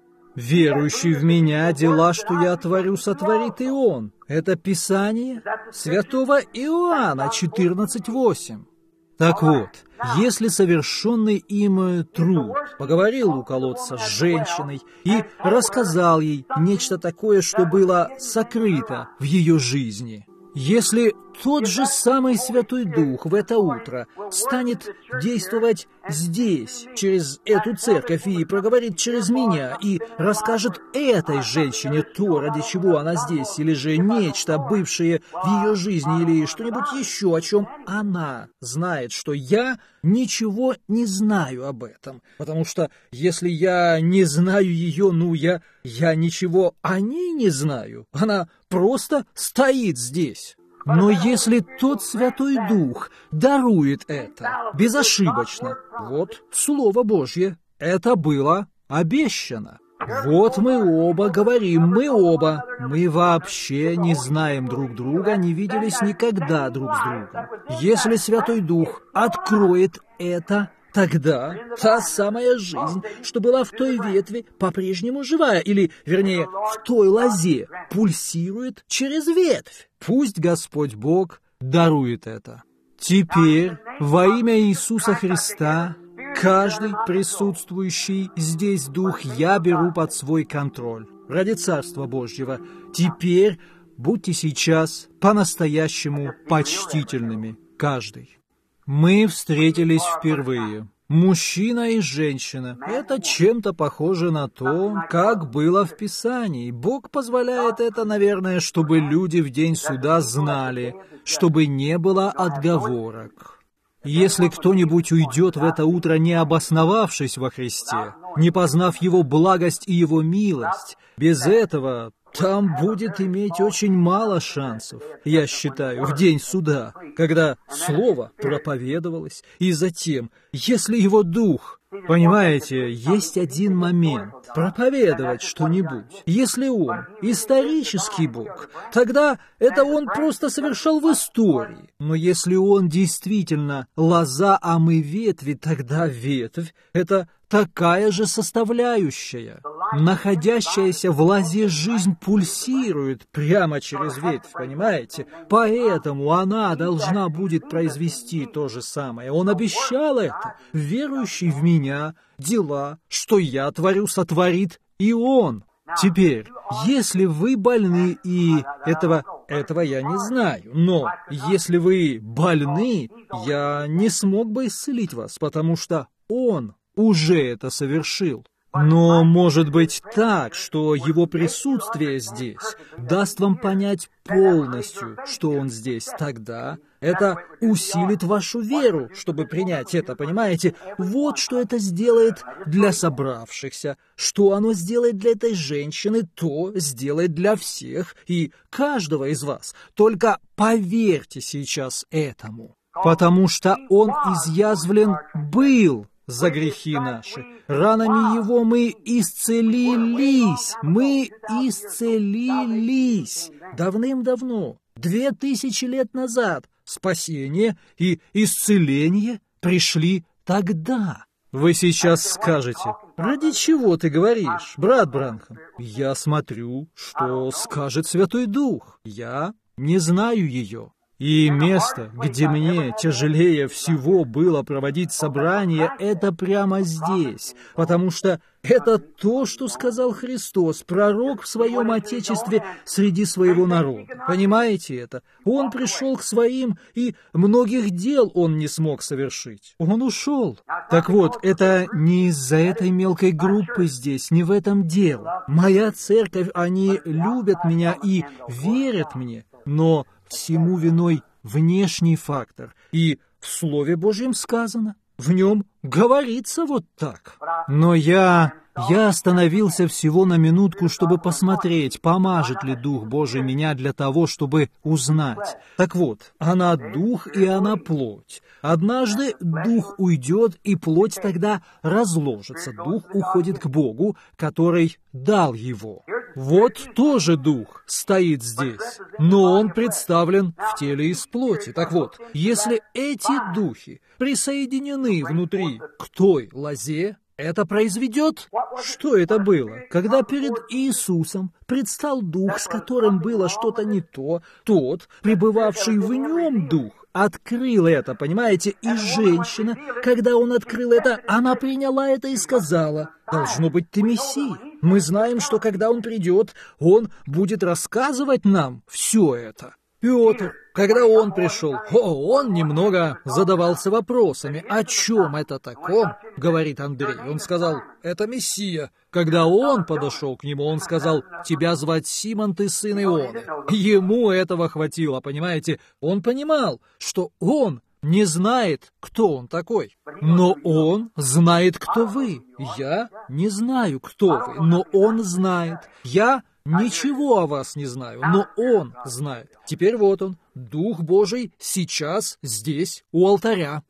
верующий в меня, дела, что я творю, сотворит и он. Это Писание святого Иоанна четырнадцать восемь. Так вот, если совершенный им труд поговорил у колодца с женщиной и рассказал ей нечто такое, что было сокрыто в ее жизни, если тот же самый Святой Дух в это утро станет действовать здесь, через эту церковь, и проговорит через меня, и расскажет этой женщине то, ради чего она здесь, или же нечто, бывшее в ее жизни, или что-нибудь еще, о чем она знает, что я ничего не знаю об этом. Потому что если я не знаю ее, ну, я, я ничего о ней не знаю. Она просто стоит здесь. Но если тот Святой Дух дарует это безошибочно, вот Слово Божье, это было обещано. Вот мы оба говорим, мы оба, мы вообще не знаем друг друга, не виделись никогда друг с другом. Если Святой Дух откроет это, тогда та самая жизнь, что была в той ветви, по-прежнему живая, или, вернее, в той лозе, пульсирует через ветвь. Пусть Господь Бог дарует это. Теперь, во имя Иисуса Христа, каждый присутствующий здесь дух я беру под свой контроль. Ради Царства Божьего. Теперь будьте сейчас по-настоящему почтительными, каждый. Мы встретились впервые. Мужчина и женщина. Это чем-то похоже на то, как было в Писании. Бог позволяет это, наверное, чтобы люди в день суда знали, чтобы не было отговорок. Если кто-нибудь уйдет в это утро, не обосновавшись во Христе, не познав Его благость и Его милость. Без этого там будет иметь очень мало шансов, я считаю, в день суда, когда Слово проповедовалось, и затем, если Его Дух... Понимаете, есть один момент. Проповедовать что-нибудь. Если Он исторический Бог, тогда это Он просто совершал в истории. Но если Он действительно лоза, а мы ветви, тогда ветвь — это такая же составляющая. Находящаяся в лозе жизнь пульсирует прямо через ветвь, понимаете? Поэтому она должна будет произвести то же самое. Он обещал это. Верующий в меня дела, что я творю, сотворит и Он. Теперь, если вы больны, и этого, этого я не знаю, но если вы больны, я не смог бы исцелить вас, потому что Он уже это совершил. Но может быть так, что Его присутствие здесь даст вам понять полностью, что Он здесь. Тогда это усилит вашу веру, чтобы принять это, понимаете? Вот что это сделает для собравшихся. Что оно сделает для этой женщины, то сделает для всех и каждого из вас. Только поверьте сейчас этому, потому что Он изъязвлен был за грехи наши. Ранами Его мы исцелились. Мы исцелились. Давным-давно, две тысячи лет назад, спасение и исцеление пришли тогда. Вы сейчас скажете: ради чего ты говоришь, брат Бранхам? Я смотрю, что скажет Святой Дух. Я не знаю ее. И место, где мне тяжелее всего было проводить собрание, это прямо здесь, потому что это то, что сказал Христос, пророк в своем Отечестве среди своего народа. Понимаете это? Он пришел к своим, и многих дел он не смог совершить. Он ушел. Так вот, это не из-за этой мелкой группы здесь, не в этом дело. Моя церковь, они любят меня и верят мне, но всему виной внешний фактор. И в Слове Божьем сказано, в нем говорится вот так. Но я... Я остановился всего на минутку, чтобы посмотреть, помажет ли Дух Божий меня для того, чтобы узнать. Так вот, она Дух и она плоть. Однажды Дух уйдет, и плоть тогда разложится. Дух уходит к Богу, который дал его. Вот тоже Дух стоит здесь, но он представлен в теле из плоти. Так вот, если эти духи присоединены внутри к той лозе, это произведет? Что это было? Когда перед Иисусом предстал Дух, с которым было что-то не то, тот, пребывавший в нем Дух, открыл это, понимаете? И женщина, когда он открыл это, она приняла это и сказала: «Должно быть, ты Мессия». Мы знаем, что когда он придет, он будет рассказывать нам все это. Петр, когда он пришел, о, он немного задавался вопросами. «О чем это таком?» — говорит Андрей. Он сказал: «Это Мессия». Когда он подошел к нему, он сказал: «Тебя звать Симон, ты сын Ионы». Ему этого хватило, понимаете? Он понимал, что он не знает, кто он такой. Но он знает, кто вы. Я не знаю, кто вы, но он знает. Я ничего о вас не знаю, но он знает. Теперь вот он, Дух Божий, сейчас здесь, у алтаря.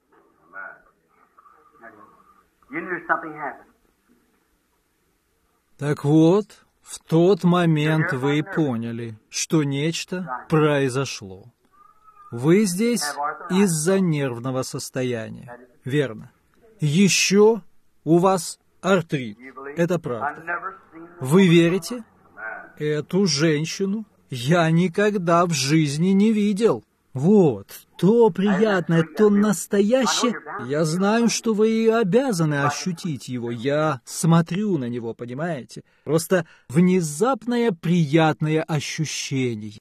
Так вот, в тот момент вы поняли, что нечто произошло. Вы здесь из-за нервного состояния, верно? Еще у вас артрит, это правда. Вы верите? Эту женщину я никогда в жизни не видел. Вот, то приятное, то настоящее. Я знаю, что вы обязаны ощутить его. Я смотрю на него, понимаете? Просто внезапное приятное ощущение.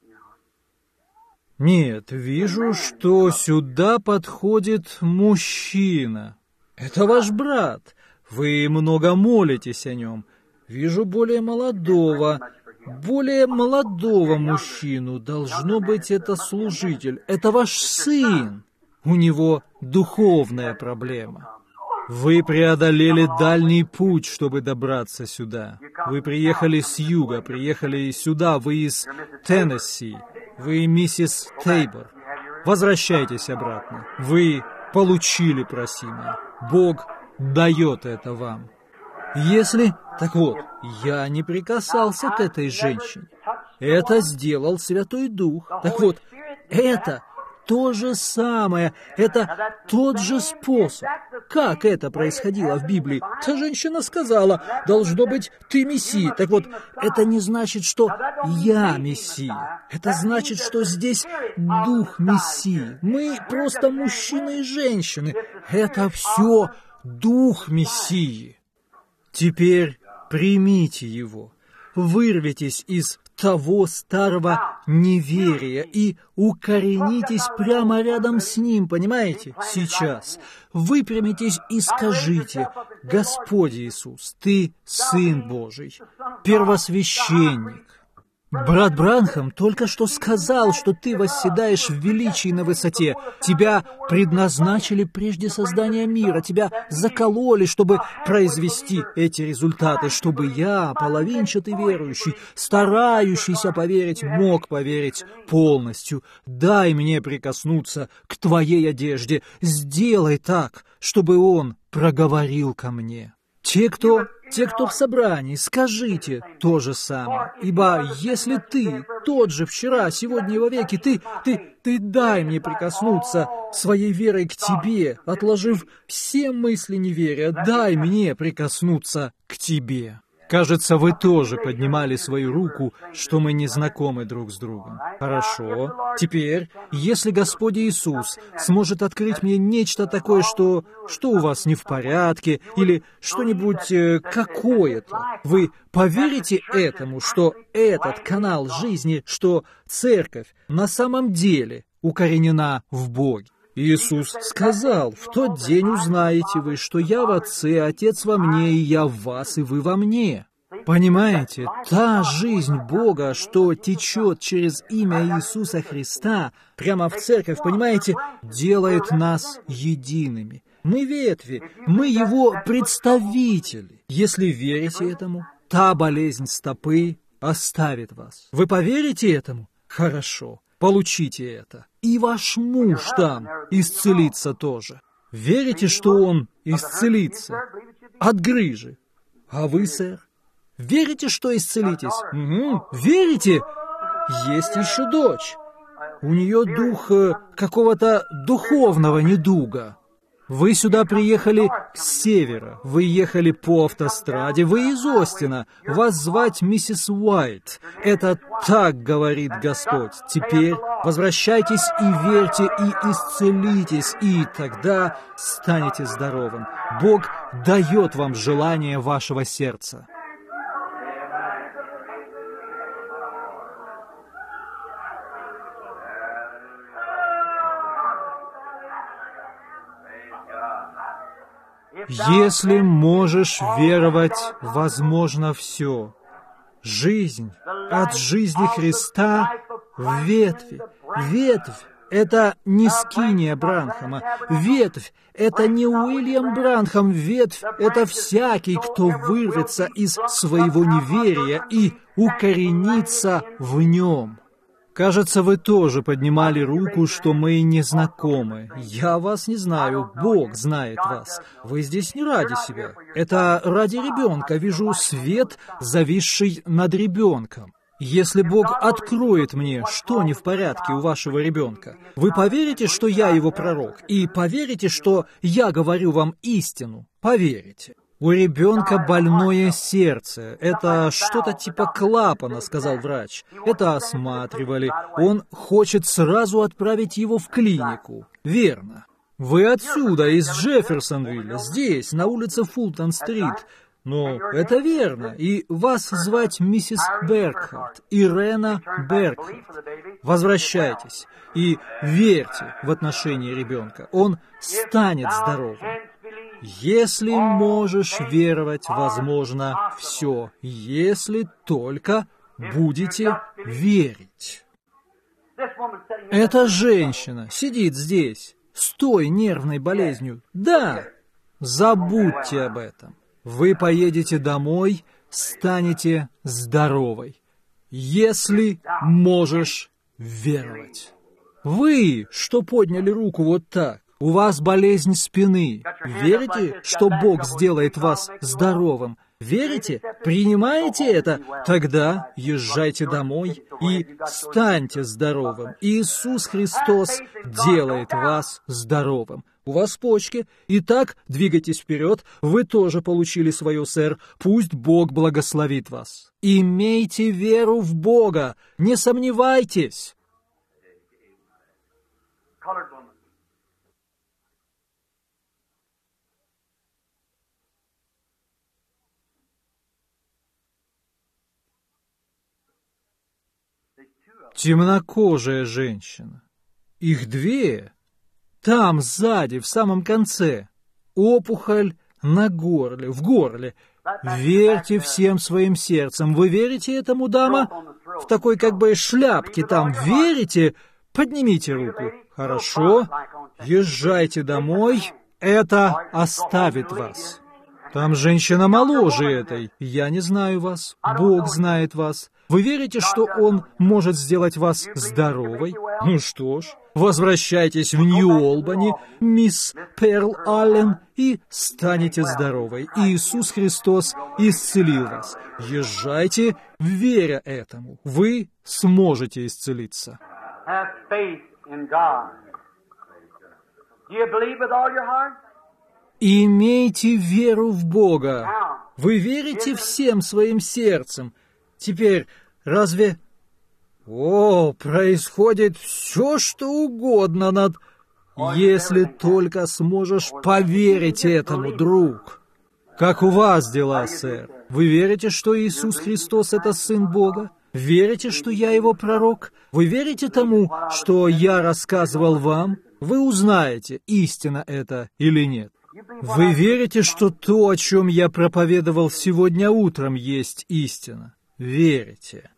Нет, вижу, что сюда подходит мужчина. Это ваш брат. Вы много молитесь о нем. Вижу более молодого, более молодого мужчину. Должно быть, это служитель. Это ваш сын. У него духовная проблема. Вы преодолели дальний путь, чтобы добраться сюда. Вы приехали с юга, приехали сюда, вы из Теннесси, вы миссис Тейбор. Возвращайтесь обратно. Вы получили просимое. Бог дает это вам. Если... Так вот, я не прикасался к этой женщине. Это сделал Святой Дух. Так вот, это то же самое, это тот же способ. Как это происходило в Библии? Та женщина сказала, должно быть, ты Мессия. Так вот, это не значит, что я Мессия. Это значит, что здесь Дух Мессии. Мы просто мужчины и женщины. Это все Дух Мессии. Теперь примите его. Вырвитесь из того старого неверия и укоренитесь прямо рядом с ним, понимаете? Сейчас выпрямитесь и скажите: Господь Иисус, Ты Сын Божий, первосвященник. Брат Бранхам только что сказал, что ты восседаешь в величии на высоте. Тебя предназначили прежде создания мира, тебя закололи, чтобы произвести эти результаты, чтобы я, половинчатый верующий, старающийся поверить, мог поверить полностью. Дай мне прикоснуться к твоей одежде, сделай так, чтобы он проговорил ко мне. Те, кто, те, кто в собрании, скажите то же самое. Ибо если ты тот же вчера, сегодня и вовеки, ты, ты, ты дай мне прикоснуться своей верой к тебе, отложив все мысли неверия, дай мне прикоснуться к тебе. Кажется, вы тоже поднимали свою руку, что мы не знакомы друг с другом. Хорошо. Теперь, если Господь Иисус сможет открыть мне нечто такое, что, что у вас не в порядке, или что-нибудь э, какое-то, вы поверите этому, что этот канал жизни, что церковь на самом деле укоренена в Боге? Иисус сказал: «В тот день узнаете вы, что я в Отце, Отец во мне, и я в вас, и вы во мне». Понимаете, та жизнь Бога, что течет через имя Иисуса Христа прямо в церковь, понимаете, делает нас едиными. Мы ветви, мы Его представители. Если верите этому, та болезнь стопы оставит вас. Вы поверите этому? Хорошо. Получите это. И ваш муж там исцелится тоже. Верите, что он исцелится? От грыжи. А вы, сэр? Верите, что исцелитесь? Угу. Верите? Есть еще дочь. У нее дух э, какого-то духовного недуга. Вы сюда приехали с севера, вы ехали по автостраде, вы из Остина, вас звать миссис Уайт. Это так говорит Господь. Теперь возвращайтесь и верьте, и исцелитесь, и тогда станете здоровым. Бог дает вам желание вашего сердца. Если можешь веровать, возможно все. Жизнь от жизни Христа в ветви. Ветвь — это не Скиния Бранхама. Ветвь — это не Уильям Бранхам. Ветвь — это всякий, кто вырвется из своего неверия и укоренится в нем. Кажется, вы тоже поднимали руку, что мы не знакомы. Я вас не знаю, Бог знает вас. Вы здесь не ради себя. Это ради ребенка. Вижу свет, зависший над ребенком. Если Бог откроет мне, что не в порядке у вашего ребенка, вы поверите, что я его пророк, и поверите, что я говорю вам истину? Поверите. У ребенка больное сердце. Это что-то типа клапана, сказал врач. Это осматривали. Он хочет сразу отправить его в клинику. Верно. Вы отсюда, из Джефферсонвилля, здесь, на улице Фултон-стрит. Ну, это верно. И вас звать миссис Беркхарт, Ирена Беркхарт. Возвращайтесь и верьте в отношении ребенка. Он станет здоровым. Если можешь веровать, возможно все, если только будете верить. Эта женщина сидит здесь с той нервной болезнью. Да, забудьте об этом. Вы поедете домой, станете здоровой, если можешь веровать. Вы, что подняли руку вот так, у вас болезнь спины. Верите, что Бог сделает вас здоровым? Верите? Принимаете это? Тогда езжайте домой и станьте здоровым. Иисус Христос делает вас здоровым. У вас почки. Итак, двигайтесь вперед. Вы тоже получили свое, сэр. Пусть Бог благословит вас. Имейте веру в Бога. Не сомневайтесь. Темнокожая женщина. Их две. Там, сзади, в самом конце. Опухоль на горле, в горле. Верьте всем своим сердцем. Вы верите этому, дама? В такой как бы шляпке там. Верите? Поднимите руку. Хорошо. Езжайте домой. Это оставит вас. Там женщина моложе этой. Я не знаю вас. Бог знает вас. Вы верите, что Он может сделать вас здоровой? Ну что ж, возвращайтесь в Нью-Олбани, мисс Перл Аллен, и станете здоровой. Иисус Христос исцелил вас. Езжайте, веря этому. Вы сможете исцелиться. Имейте веру в Бога. Вы верите всем своим сердцем. Теперь, разве... О, происходит все, что угодно над... Если только сможешь поверить этому, друг. Как у вас дела, сэр? Вы верите, что Иисус Христос — это Сын Бога? Верите, что я Его пророк? Вы верите тому, что я рассказывал вам? Вы узнаете, истина это или нет. Вы верите, что то, о чем я проповедовал сегодня утром, есть истина? Верите.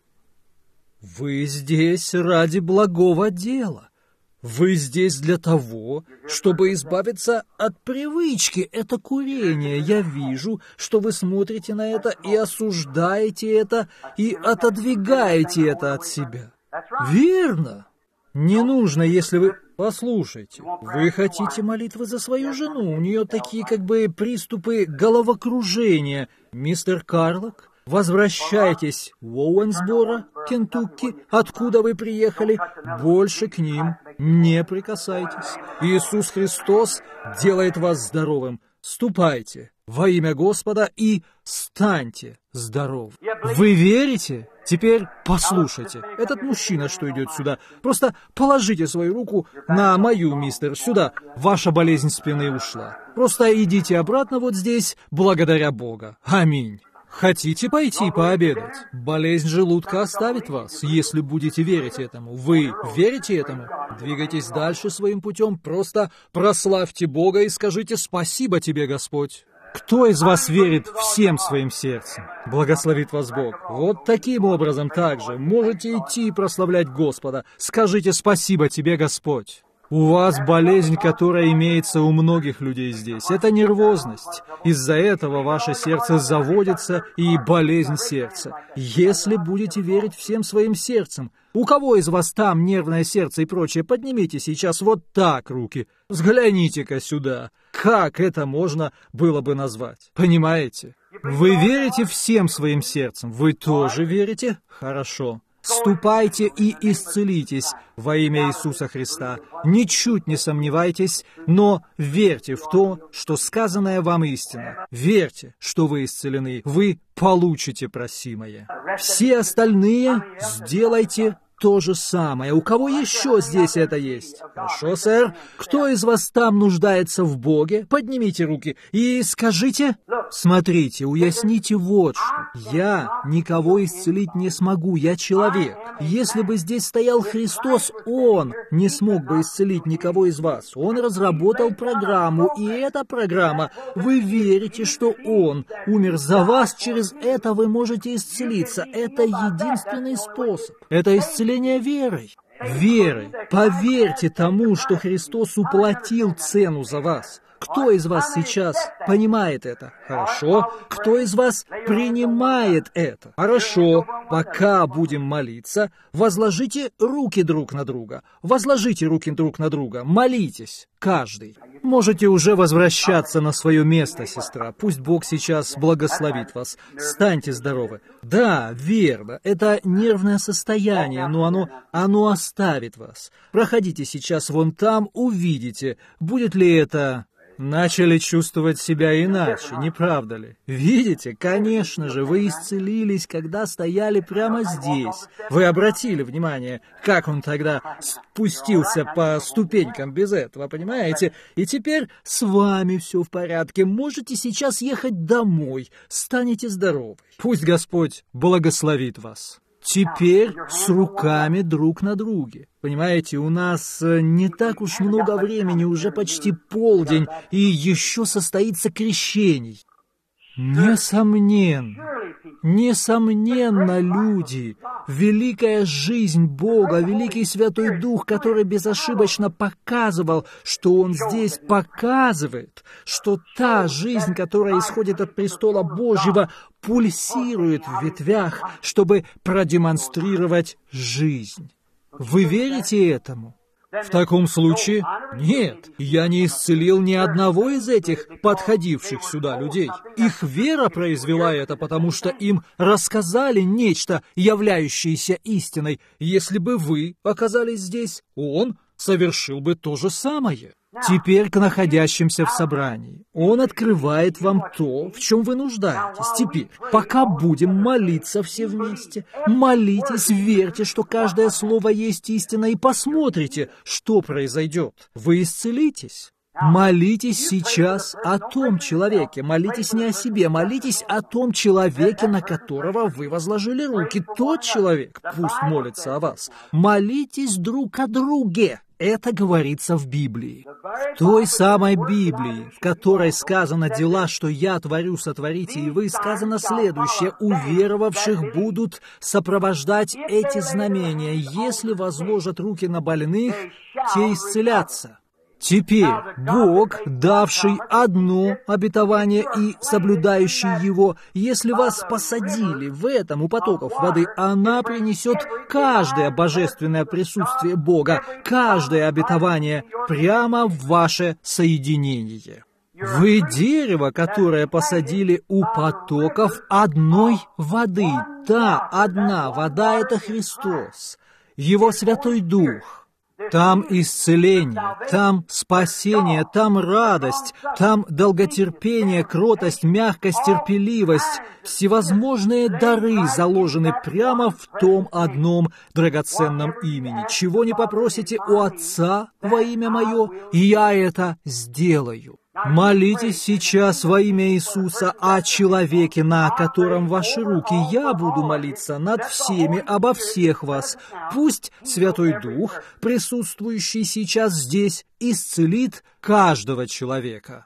Вы здесь ради благого дела. Вы здесь для того, чтобы избавиться от привычки. Это курение. Я вижу, что вы смотрите на это и осуждаете это, и отодвигаете это от себя. Верно. Не нужно, если вы... Послушайте, вы хотите молитвы за свою жену, у нее такие как бы приступы головокружения. Мистер Карлок, возвращайтесь в Оуэнсборо, Кентукки, откуда вы приехали, больше к ним не прикасайтесь. Иисус Христос делает вас здоровым. Ступайте во имя Господа и станьте здоровы. Вы верите? Теперь послушайте. Этот мужчина, что идет сюда, просто положите свою руку на мою, мистер, сюда. Ваша болезнь спины ушла. Просто идите обратно вот здесь, благодаря Бога. Аминь. Хотите пойти пообедать? Болезнь желудка оставит вас, если будете верить этому. Вы верите этому? Двигайтесь дальше своим путем, просто прославьте Бога и скажите «Спасибо тебе, Господь». Кто из вас верит всем своим сердцем? Благословит вас Бог. Вот таким образом также можете идти и прославлять Господа. Скажите «Спасибо тебе, Господь». У вас болезнь, которая имеется у многих людей здесь. Это нервозность. Из-за этого ваше сердце заводится и болезнь сердца. Если будете верить всем своим сердцем, у кого из вас там нервное сердце и прочее, поднимите сейчас вот так руки. Взгляните-ка сюда. Как это можно было бы назвать? Понимаете? Вы верите всем своим сердцем. Вы тоже верите? Хорошо. Ступайте и исцелитесь во имя Иисуса Христа. Ничуть не сомневайтесь, но верьте в то, что сказанное вам истина. Верьте, что вы исцелены. Вы получите просимое. Все остальные сделайте то же самое. У кого еще здесь это есть? Хорошо, сэр. Кто из вас там нуждается в Боге? Поднимите руки и скажите... Смотрите, уясните вот что. Я никого исцелить не смогу, я человек. Если бы здесь стоял Христос, Он не смог бы исцелить никого из вас. Он разработал программу, и эта программа, вы верите, что Он умер за вас, через это вы можете исцелиться. Это единственный способ. Это исцеление верой. веры. Поверьте тому, что Христос уплатил цену за вас. Кто из вас сейчас понимает это? Хорошо. Кто из вас принимает это? Хорошо. Пока будем молиться, возложите руки друг на друга. Возложите руки друг на друга. Молитесь. Каждый. Можете уже возвращаться на свое место, сестра. Пусть Бог сейчас благословит вас. Станьте здоровы. Да, верно. Это нервное состояние, но оно, оно оставит вас. Проходите сейчас вон там, увидите, будет ли это... Начали чувствовать себя иначе, не правда ли? Видите, конечно же, вы исцелились, когда стояли прямо здесь. Вы обратили внимание, как он тогда спустился по ступенькам без этого, понимаете? И теперь с вами все в порядке. Можете сейчас ехать домой, станете здоровы. Пусть Господь благословит вас. Теперь с руками друг на друге. Понимаете, у нас не так уж много времени, уже почти полдень, и еще состоится крещение. Несомненно, несомненно, люди, великая жизнь Бога, великий Святой Дух, который безошибочно показывал, что Он здесь показывает, что та жизнь, которая исходит от престола Божьего, пульсирует в ветвях, чтобы продемонстрировать жизнь. Вы верите этому? В таком случае, нет, я не исцелил ни одного из этих подходивших сюда людей. Их вера произвела это, потому что им рассказали нечто, являющееся истиной. Если бы вы оказались здесь, он совершил бы то же самое. Теперь к находящимся в собрании. Он открывает вам то, в чем вы нуждаетесь. Теперь, пока будем молиться все вместе, молитесь, верьте, что каждое слово есть истина, и посмотрите, что произойдет. Вы исцелитесь. Молитесь сейчас о том человеке, молитесь не о себе, молитесь о том человеке, на которого вы возложили руки. Тот человек пусть молится о вас. Молитесь друг о друге. Это говорится в Библии. В той самой Библии, в которой сказано «дела, что я творю, сотворите и вы», сказано следующее: «Уверовавших будут сопровождать эти знамения. Если возложат руки на больных, те исцелятся». Теперь Бог, давший одно обетование и соблюдающий его, если вас посадили в этом у потоков воды, она принесет каждое божественное присутствие Бога, каждое обетование прямо в ваше соединение. Вы дерево, которое посадили у потоков одной воды. Та одна вода — это Христос, Его Святой Дух. Там исцеление, там спасение, там радость, там долготерпение, кротость, мягкость, терпеливость. Всевозможные дары заложены прямо в том одном драгоценном имени. Чего не попросите у Отца во имя Мое, и я это сделаю. Молитесь сейчас во имя Иисуса о человеке, на котором ваши руки. Я буду молиться над всеми, обо всех вас. Пусть Святой Дух, присутствующий сейчас здесь, исцелит каждого человека.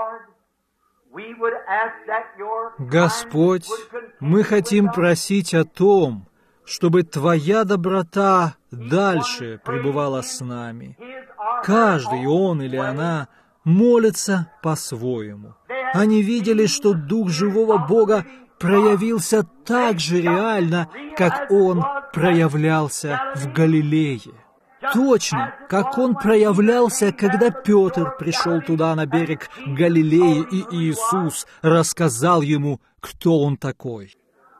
Господь, мы хотим просить о том, чтобы Твоя доброта дальше пребывала с нами. Каждый, он или она, молятся по-своему. Они видели, что Дух живого Бога проявился так же реально, как Он проявлялся в Галилее. Точно, как Он проявлялся, когда Петр пришел туда, на берег Галилеи, и Иисус рассказал ему, кто Он такой.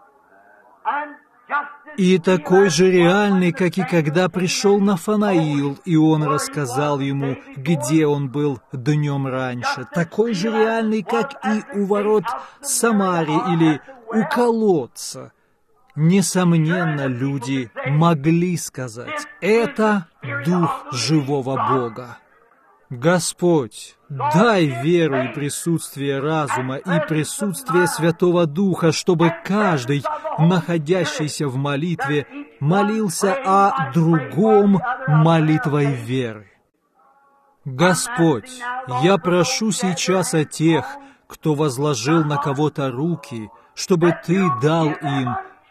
И такой же реальный, как и когда пришел Нафанаил, и он рассказал ему, где он был днем раньше. Такой же реальный, как и у ворот Самарии или у колодца. Несомненно, люди могли сказать: «Это Дух живого Бога». Господь, дай веру и присутствие разума, и присутствие Святого Духа, чтобы каждый, находящийся в молитве, молился о другом молитвой веры. Господь, я прошу сейчас о тех, кто возложил на кого-то руки, чтобы Ты дал им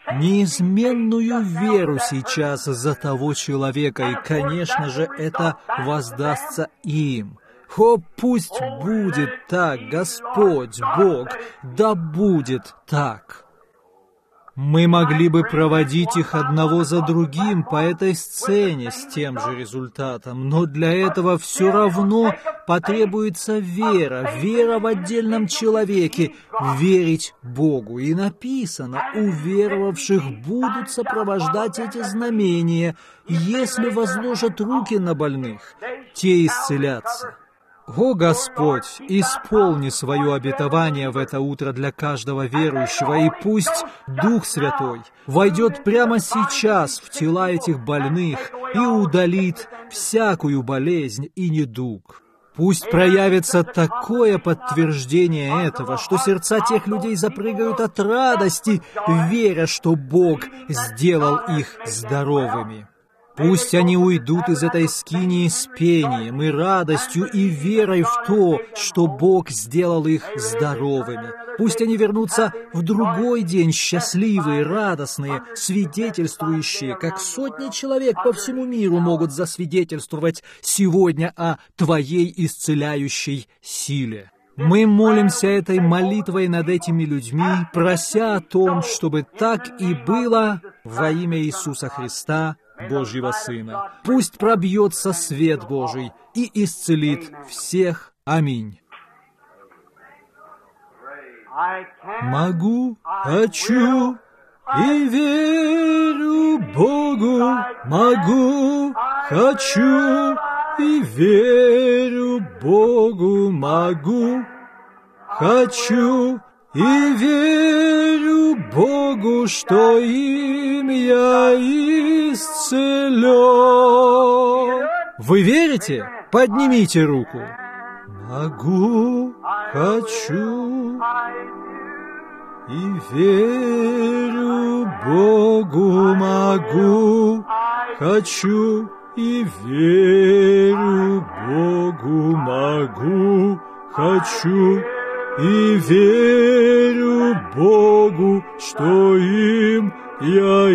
неизменную веру сейчас за того человека, и, конечно же, это воздастся им. О, пусть будет так, Господь, Бог, да будет так. Мы могли бы проводить их одного за другим по этой сцене с тем же результатом, но для этого все равно потребуется вера, вера в отдельном человеке, верить Богу. И написано, уверовавших будут сопровождать эти знамения, если возложат руки на больных, те исцелятся. О, Господь, исполни свое обетование в это утро для каждого верующего, и пусть Дух Святой войдет прямо сейчас в тела этих больных и удалит всякую болезнь и недуг. Пусть проявится такое подтверждение этого, что сердца тех людей запрыгают от радости, веря, что Бог сделал их здоровыми. Пусть они уйдут из этой скинии с пением и радостью и верой в то, что Бог сделал их здоровыми. Пусть они вернутся в другой день счастливые, радостные, свидетельствующие, как сотни человек по всему миру могут засвидетельствовать сегодня о Твоей исцеляющей силе. Мы молимся этой молитвой над этими людьми, прося о том, чтобы так и было во имя Иисуса Христа, Божьего Сына. Пусть пробьется свет Божий и исцелит всех. Аминь. Могу, хочу и верю Богу. Могу, хочу и верю Богу. Могу, хочу и верю Богу, что им я исцелен. Вы верите? Поднимите руку. Могу, хочу и верю Богу. Могу, хочу и верю Богу. Могу, хочу и верю Богу, что им я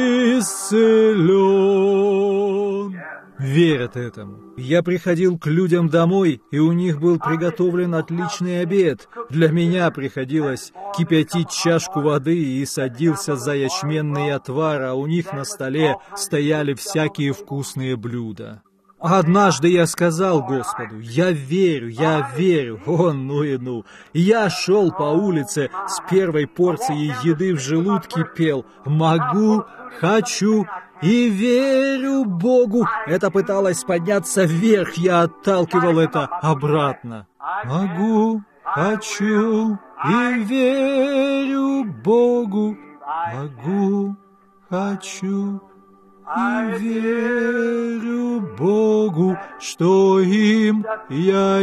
исцелен. Верят этому. Я приходил к людям домой, и у них был приготовлен отличный обед. Для меня приходилось кипятить чашку воды, и садился за ячменный отвар, а у них на столе стояли всякие вкусные блюда. Однажды я сказал Господу: «Я верю, я верю». О, ну и ну. Я шел по улице с первой порцией еды в желудке, пел «Могу, хочу и верю Богу». Это пыталось подняться вверх, я отталкивал это обратно. Могу, хочу и верю Богу. Могу, хочу и верю Богу, что им я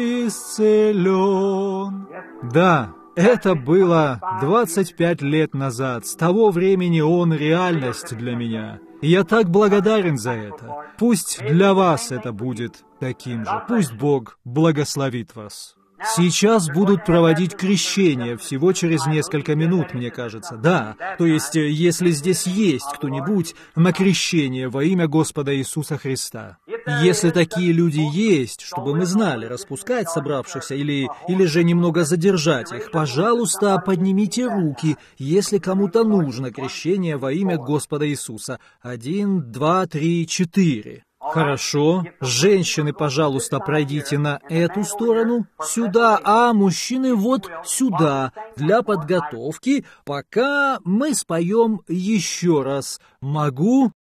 исцелен. Да, это было двадцать пять лет назад. С того времени он реальность для меня. И я так благодарен за это. Пусть для вас это будет таким же. Пусть Бог благословит вас. Сейчас будут проводить крещение всего через несколько минут, мне кажется. Да, то есть, если здесь есть кто-нибудь на крещение во имя Господа Иисуса Христа. Если такие люди есть, чтобы мы знали, распускать собравшихся или, или же немного задержать их, пожалуйста, поднимите руки, если кому-то нужно крещение во имя Господа Иисуса. Один, два, три, четыре. Хорошо. Женщины, пожалуйста, пройдите на эту сторону, сюда, а мужчины вот сюда, для подготовки, пока мы споем еще раз «Могу».